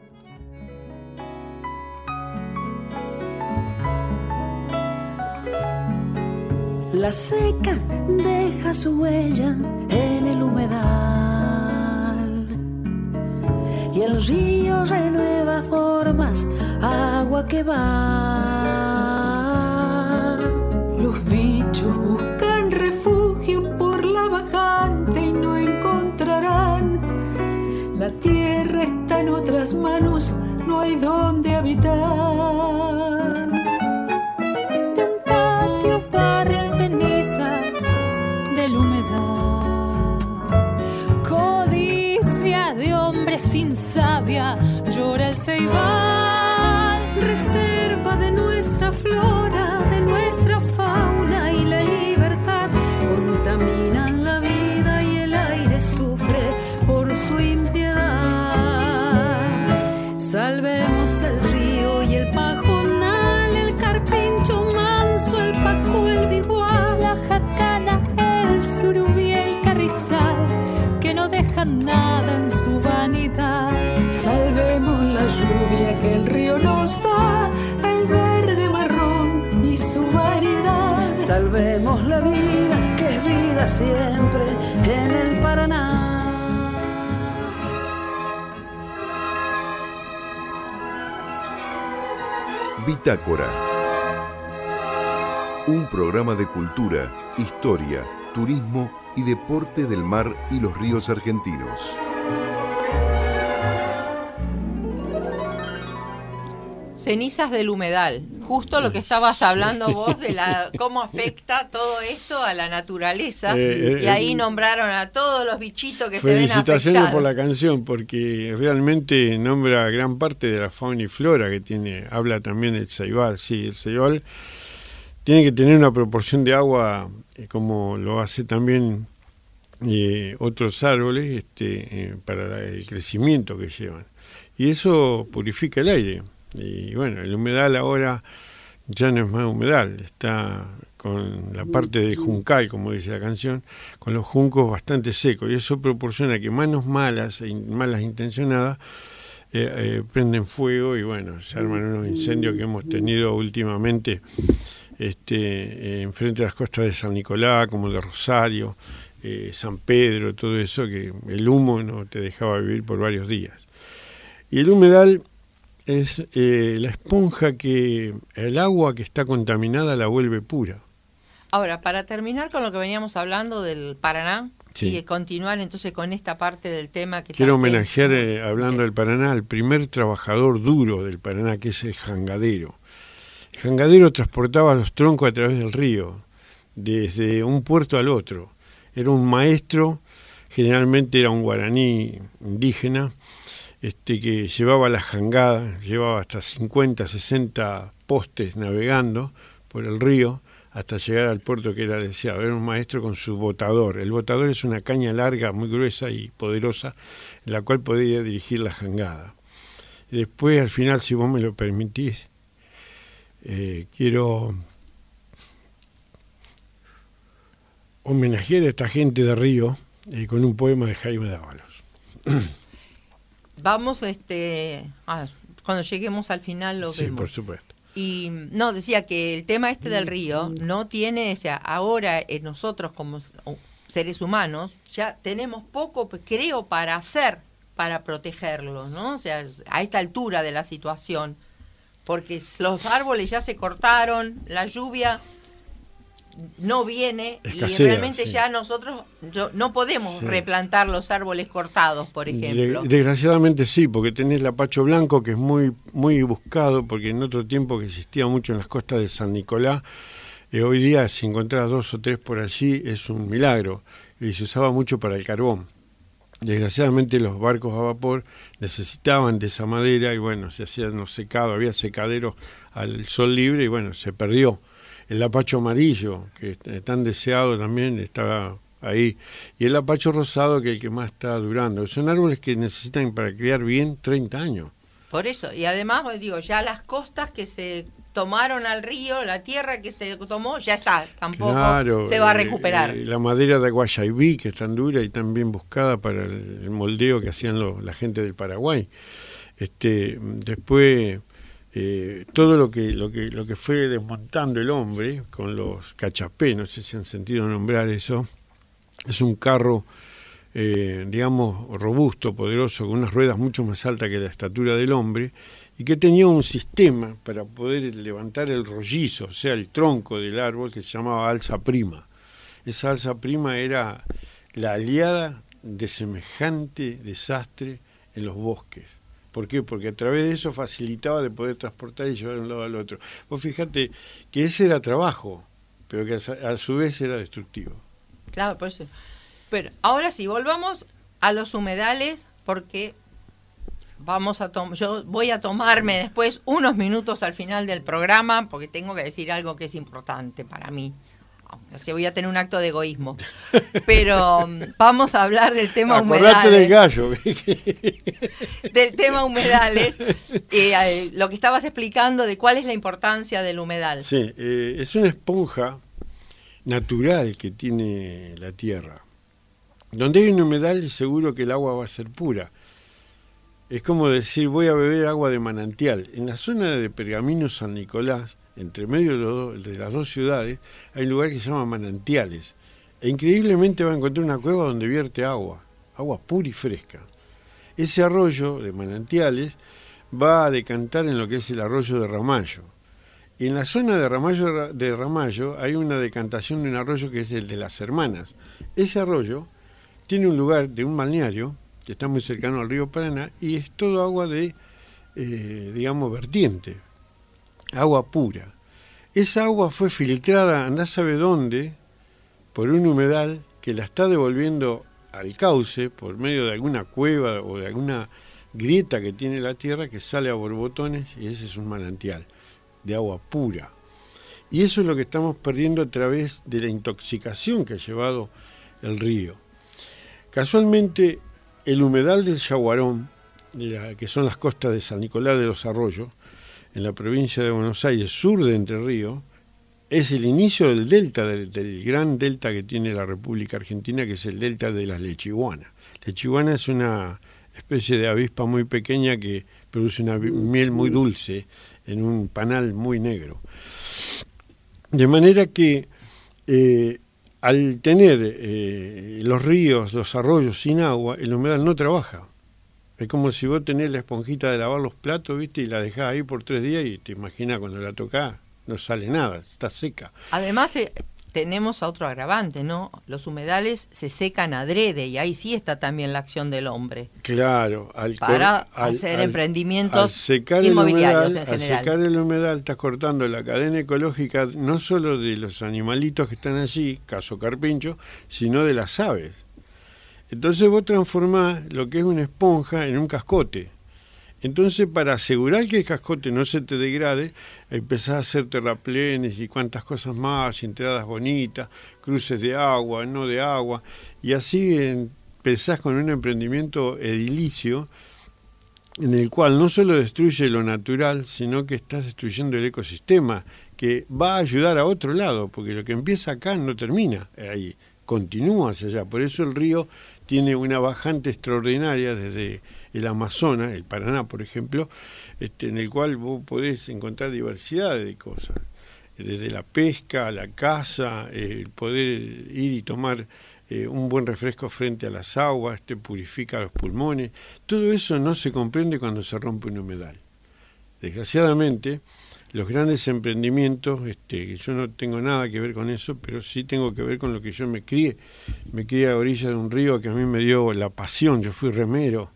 La seca deja su huella en el humedal y el río renueva formas, agua que va. Los bichos buscan refugio por la bajante y no encontrarán. La tierra está en otras manos, no hay donde habitar. De un patio barren cenizas del humedal. Codicia de hombre sin savia, llora el ceibal. Reserva de nuestra flora, de nuestra fauna y la libertad. Contaminan la vida y el aire sufre por su impiedad. Salvemos el río y el pajonal, el carpincho manso, el paco, el vigual, la jacana, el surubí, el carrizal, que no dejan nada en su vanidad. Salvemos la lluvia que el río nos da, el verde marrón y su variedad. Salvemos la vida que es vida siempre en el Paraná. Bitácora. Un programa de cultura, historia, turismo y deporte del mar y los ríos argentinos. Cenizas del humedal, justo lo que estabas hablando vos de la cómo afecta todo esto a la naturaleza, eh, eh, y ahí nombraron a todos los bichitos que se ven afectados. Felicitaciones por la canción, porque realmente nombra gran parte de la fauna y flora que tiene. Habla también del ceibal. Sí, el ceibal tiene que tener una proporción de agua eh, como lo hace también eh, otros árboles, este, eh, para el crecimiento que llevan, y eso purifica el aire. Y bueno, el humedal ahora ya no es más humedal, está con la parte del juncal, como dice la canción, con los juncos bastante secos, y eso proporciona que manos malas e malas intencionadas eh, eh, prenden fuego y bueno, se arman unos incendios que hemos tenido últimamente este, eh, enfrente de las costas de San Nicolás, como el de Rosario, eh, San Pedro, todo eso, que el humo no te dejaba vivir por varios días. Y el humedal es eh, la esponja que el agua que está contaminada la vuelve pura. Ahora, para terminar con lo que veníamos hablando del Paraná, sí, y continuar entonces con esta parte del tema que quiero también, homenajear, eh, hablando del Paraná, al primer trabajador duro del Paraná, que es el jangadero. El jangadero transportaba los troncos a través del río, desde un puerto al otro. Era un maestro, generalmente era un guaraní indígena, Este, que llevaba la jangada, llevaba hasta cincuenta, sesenta postes navegando por el río hasta llegar al puerto que era deseado. Era un maestro con su botador. El botador es una caña larga, muy gruesa y poderosa, en la cual podía dirigir la jangada. Y después, al final, si vos me lo permitís, eh, quiero homenajear a esta gente de Río eh, con un poema de Jaime Dávalos. Vamos, este, ah, cuando lleguemos al final lo sí, vemos. Sí, por supuesto. Y no, decía que el tema este del río no tiene, o sea, ahora eh, nosotros como seres humanos ya tenemos poco, creo, para hacer para protegerlo, ¿no? O sea, a esta altura de la situación, porque los árboles ya se cortaron, la lluvia no viene, escasea, y realmente sí, ya nosotros yo, no podemos sí, replantar los árboles cortados, por ejemplo. De, desgraciadamente sí, porque tenés lapacho blanco, que es muy muy buscado, porque en otro tiempo que existía mucho en las costas de San Nicolás, eh, hoy día si encontrás dos o tres por allí es un milagro, y se usaba mucho para el carbón. Desgraciadamente los barcos a vapor necesitaban de esa madera y bueno, se hacían los secados, había secaderos al sol libre y bueno, se perdió. El lapacho amarillo, que es tan deseado también, estaba ahí. Y el lapacho rosado, que es el que más está durando. Son árboles que necesitan para criar bien treinta años. Por eso, y además, digo, ya las costas que se tomaron al río, la tierra que se tomó, ya está, tampoco claro, se va a eh, recuperar. Eh, la madera de Guayaibí, que es tan dura y tan bien buscada para el, el moldeo que hacían lo, la gente del Paraguay. Este, después, eh, todo lo que, lo, que, lo que fue desmontando el hombre con los cachapés, no sé si han sentido nombrar eso, es un carro, eh, digamos, robusto, poderoso, con unas ruedas mucho más altas que la estatura del hombre, y que tenía un sistema para poder levantar el rollizo, o sea, el tronco del árbol, que se llamaba alza prima. Esa alza prima era la aliada de semejante desastre en los bosques. ¿Por qué? Porque a través de eso facilitaba de poder transportar y llevar de un lado al otro. Vos fíjate que ese era trabajo, pero que a su vez era destructivo. Claro, por eso. Pero ahora sí, volvamos a los humedales, porque vamos a tom- yo voy a tomarme después unos minutos al final del programa, porque tengo que decir algo que es importante para mí. O sea, voy a tener un acto de egoísmo. Pero um, vamos a hablar del tema humedales. Acordate del gallo. Del tema humedales. Eh, eh, lo que estabas explicando de cuál es la importancia del humedal. Sí, eh, es una esponja natural que tiene la tierra. Donde hay un humedal, seguro que el agua va a ser pura. Es como decir, voy a beber agua de manantial. En la zona de Pergamino San Nicolás, entre medio de, los, de las dos ciudades, hay un lugar que se llama Manantiales. E increíblemente va a encontrar una cueva donde vierte agua, agua pura y fresca. Ese arroyo de Manantiales va a decantar en lo que es el arroyo de Ramallo. Y en la zona de Ramallo, de Ramallo hay una decantación de un arroyo que es el de las Hermanas. Ese arroyo tiene un lugar de un balneario que está muy cercano al río Paraná y es todo agua de, eh, digamos, vertiente, agua pura. Esa agua fue filtrada, andá sabe dónde, por un humedal que la está devolviendo al cauce por medio de alguna cueva o de alguna grieta que tiene la tierra que sale a borbotones y ese es un manantial de agua pura. Y eso es lo que estamos perdiendo a través de la intoxicación que ha llevado el río. Casualmente, el humedal del Yaguarón, que son las costas de San Nicolás de los Arroyos, en la provincia de Buenos Aires, sur de Entre Ríos, es el inicio del delta, del, del gran delta que tiene la República Argentina, que es el delta de las lechiguanas. La lechiguana es una especie de avispa muy pequeña que produce una miel muy dulce en un panal muy negro. De manera que eh, al tener eh, los ríos, los arroyos sin agua, el humedal no trabaja. Es como si vos tenés la esponjita de lavar los platos, ¿viste? Y la dejás ahí por tres días y te imaginas cuando la tocás, no sale nada, está seca. Además, eh, tenemos a otro agravante, ¿no? Los humedales se secan adrede y ahí sí está también la acción del hombre. Claro. Al para al, hacer al, emprendimientos al secar inmobiliarios el humedal, en general. Al secar el humedal estás cortando la cadena ecológica no solo de los animalitos que están allí, caso carpincho, sino de las aves. Entonces vos transformás lo que es una esponja en un cascote. Entonces, para asegurar que el cascote no se te degrade, empezás a hacer terraplenes y cuantas cosas más, entradas bonitas, cruces de agua, no de agua, y así empezás con un emprendimiento edilicio en el cual no solo destruye lo natural, sino que estás destruyendo el ecosistema, que va a ayudar a otro lado, porque lo que empieza acá no termina ahí, continúa hacia allá. Por eso el río tiene una bajante extraordinaria desde el Amazonas, el Paraná, por ejemplo, este, en el cual vos podés encontrar diversidad de cosas, desde la pesca, la caza, eh, el poder ir y tomar eh, un buen refresco frente a las aguas, te purifica los pulmones. Todo eso no se comprende cuando se rompe un humedal. Desgraciadamente, los grandes emprendimientos, este, yo no tengo nada que ver con eso, pero sí tengo que ver con lo que yo me crié. Me crié a orilla de un río que a mí me dio la pasión. Yo fui remero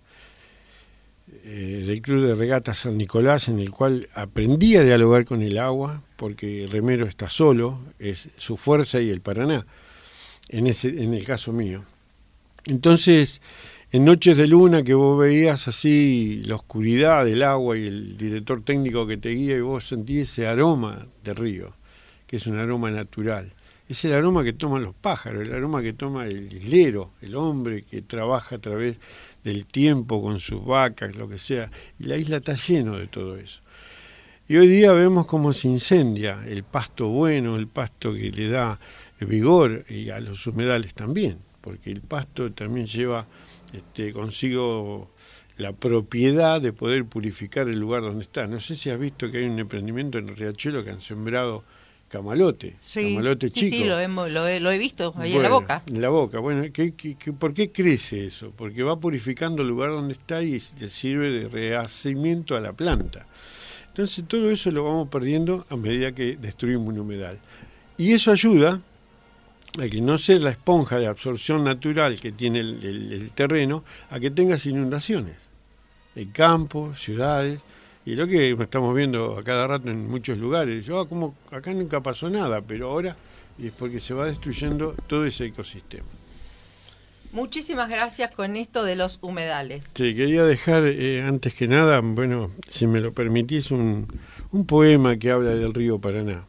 eh, del Club de Regatas San Nicolás, en el cual aprendí a dialogar con el agua, porque el remero está solo, es su fuerza y el Paraná, en, ese, en el caso mío. Entonces, en noches de luna que vos veías así la oscuridad del agua y el director técnico que te guía y vos sentís ese aroma de río, que es un aroma natural. Es el aroma que toman los pájaros, el aroma que toma el islero, el hombre que trabaja a través del tiempo con sus vacas, lo que sea. Y la isla está lleno de todo eso. Y hoy día vemos cómo se incendia el pasto bueno, el pasto que le da vigor, y a los humedales también, porque el pasto también lleva este, consigo la propiedad de poder purificar el lugar donde está. No sé si has visto que hay un emprendimiento en el Riachuelo que han sembrado camalote, sí, camalote sí, chico. Sí, lo, hemos, lo, he, lo he visto ahí bueno, en la boca. En la boca, bueno, ¿qué, qué, qué, ¿por qué crece eso? Porque va purificando el lugar donde está y le sirve de rehacimiento a la planta. Entonces todo eso lo vamos perdiendo a medida que destruimos un humedal. Y eso ayuda a que no sea la esponja de absorción natural que tiene el, el, el terreno, a que tengas inundaciones en campos, ciudades, y lo que estamos viendo a cada rato en muchos lugares. Yo, ah, como acá nunca pasó nada, pero ahora es porque se va destruyendo todo ese ecosistema. Muchísimas gracias con esto de los humedales. Te quería dejar, eh, antes que nada, bueno, si me lo permitís, un, un poema que habla del río Paraná.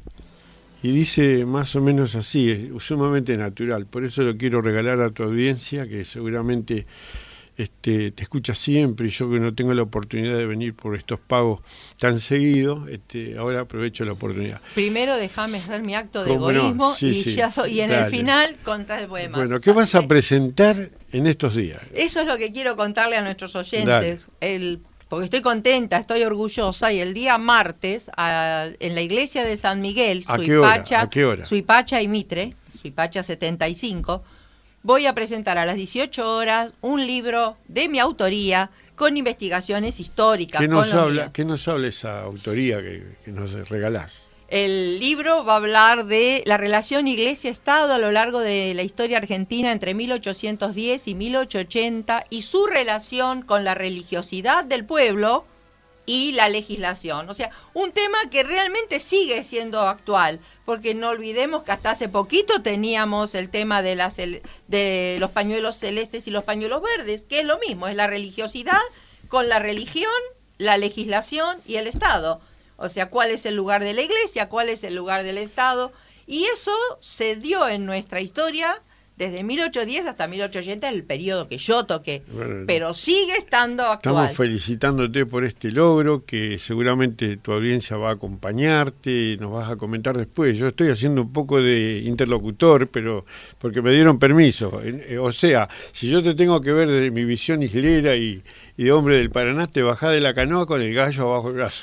Y dice más o menos así, es sumamente natural, por eso lo quiero regalar a tu audiencia, que seguramente este, te escucha siempre, y yo que no tengo la oportunidad de venir por estos pagos tan seguido, este, ahora aprovecho la oportunidad. Primero déjame hacer mi acto de ¿Cómo egoísmo no? Sí, y, sí, ya so, y en dale. el final contar el poema. Bueno, ¿qué vas a presentar en estos días? Eso es lo que quiero contarle a nuestros oyentes. El porque estoy contenta, estoy orgullosa, y el día martes a, en la iglesia de San Miguel, ¿A qué hora? Suipacha, ¿A qué hora? Suipacha y Mitre, Suipacha setenta y cinco, voy a presentar a las dieciocho horas un libro de mi autoría con investigaciones históricas. ¿Qué nos, con lo habla, mío. ¿Qué nos habla esa autoría que, que nos regalás? El libro va a hablar de la relación Iglesia-Estado a lo largo de la historia argentina entre mil ochocientos diez y mil ochocientos ochenta y su relación con la religiosidad del pueblo y la legislación. O sea, un tema que realmente sigue siendo actual, porque no olvidemos que hasta hace poquito teníamos el tema de, las, de los pañuelos celestes y los pañuelos verdes, que es lo mismo, es la religiosidad con la religión, la legislación y el Estado. O sea, cuál es el lugar de la iglesia, cuál es el lugar del Estado. Y eso se dio en nuestra historia desde mil ochocientos diez hasta mil ochocientos ochenta, el periodo que yo toqué. Bueno, pero sigue estando actual. Estamos felicitándote por este logro, que seguramente tu audiencia va a acompañarte, nos vas a comentar después. Yo estoy haciendo un poco de interlocutor, pero porque me dieron permiso. O sea, si yo te tengo que ver desde mi visión islera y, y de hombre del Paraná, te bajás de la canoa con el gallo abajo el brazo.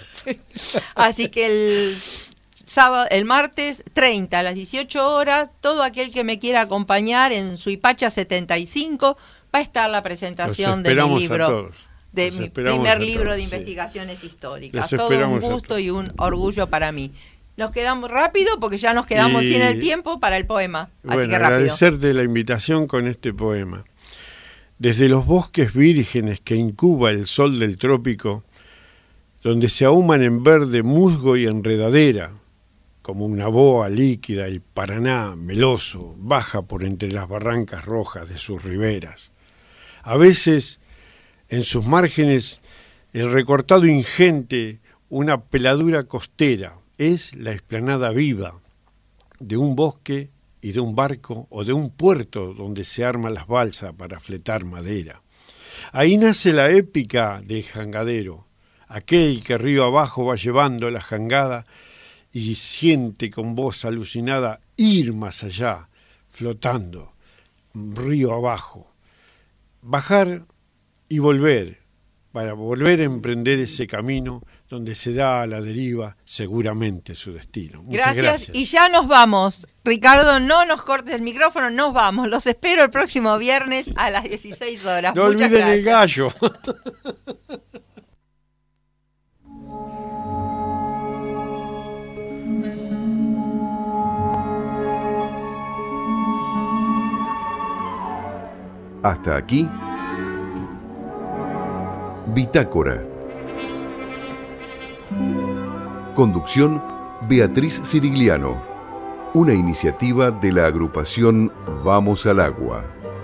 Así que el sábado, el martes treinta a las dieciocho horas, todo aquel que me quiera acompañar en Suipacha setenta y cinco va a estar la presentación de mi libro, de mi primer libro de investigaciones sí. históricas. Todo un gusto y un orgullo para mí. Nos quedamos rápido porque ya nos quedamos y, sin el tiempo para el poema. Bueno, así que rápido. Agradecerte la invitación con este poema. Desde los bosques vírgenes que incuba el sol del trópico, donde se ahuman en verde musgo y enredadera, como una boa líquida, el Paraná, meloso, baja por entre las barrancas rojas de sus riberas. A veces, en sus márgenes, el recortado ingente, una peladura costera, es la explanada viva de un bosque y de un barco o de un puerto donde se arman las balsas para fletar madera. Ahí nace la épica del jangadero, aquel que río abajo va llevando la jangada y siente con voz alucinada ir más allá, flotando, río abajo. Bajar y volver, para volver a emprender ese camino donde se da a la deriva seguramente su destino. Muchas gracias, gracias. Y ya nos vamos. Ricardo, no nos cortes el micrófono, nos vamos. Los espero el próximo viernes a las dieciséis horas. No Muchas olviden gracias. el gallo. Hasta aquí, Bitácora. Conducción, Beatriz Cirigliano. Una iniciativa de la agrupación Vamos al Agua.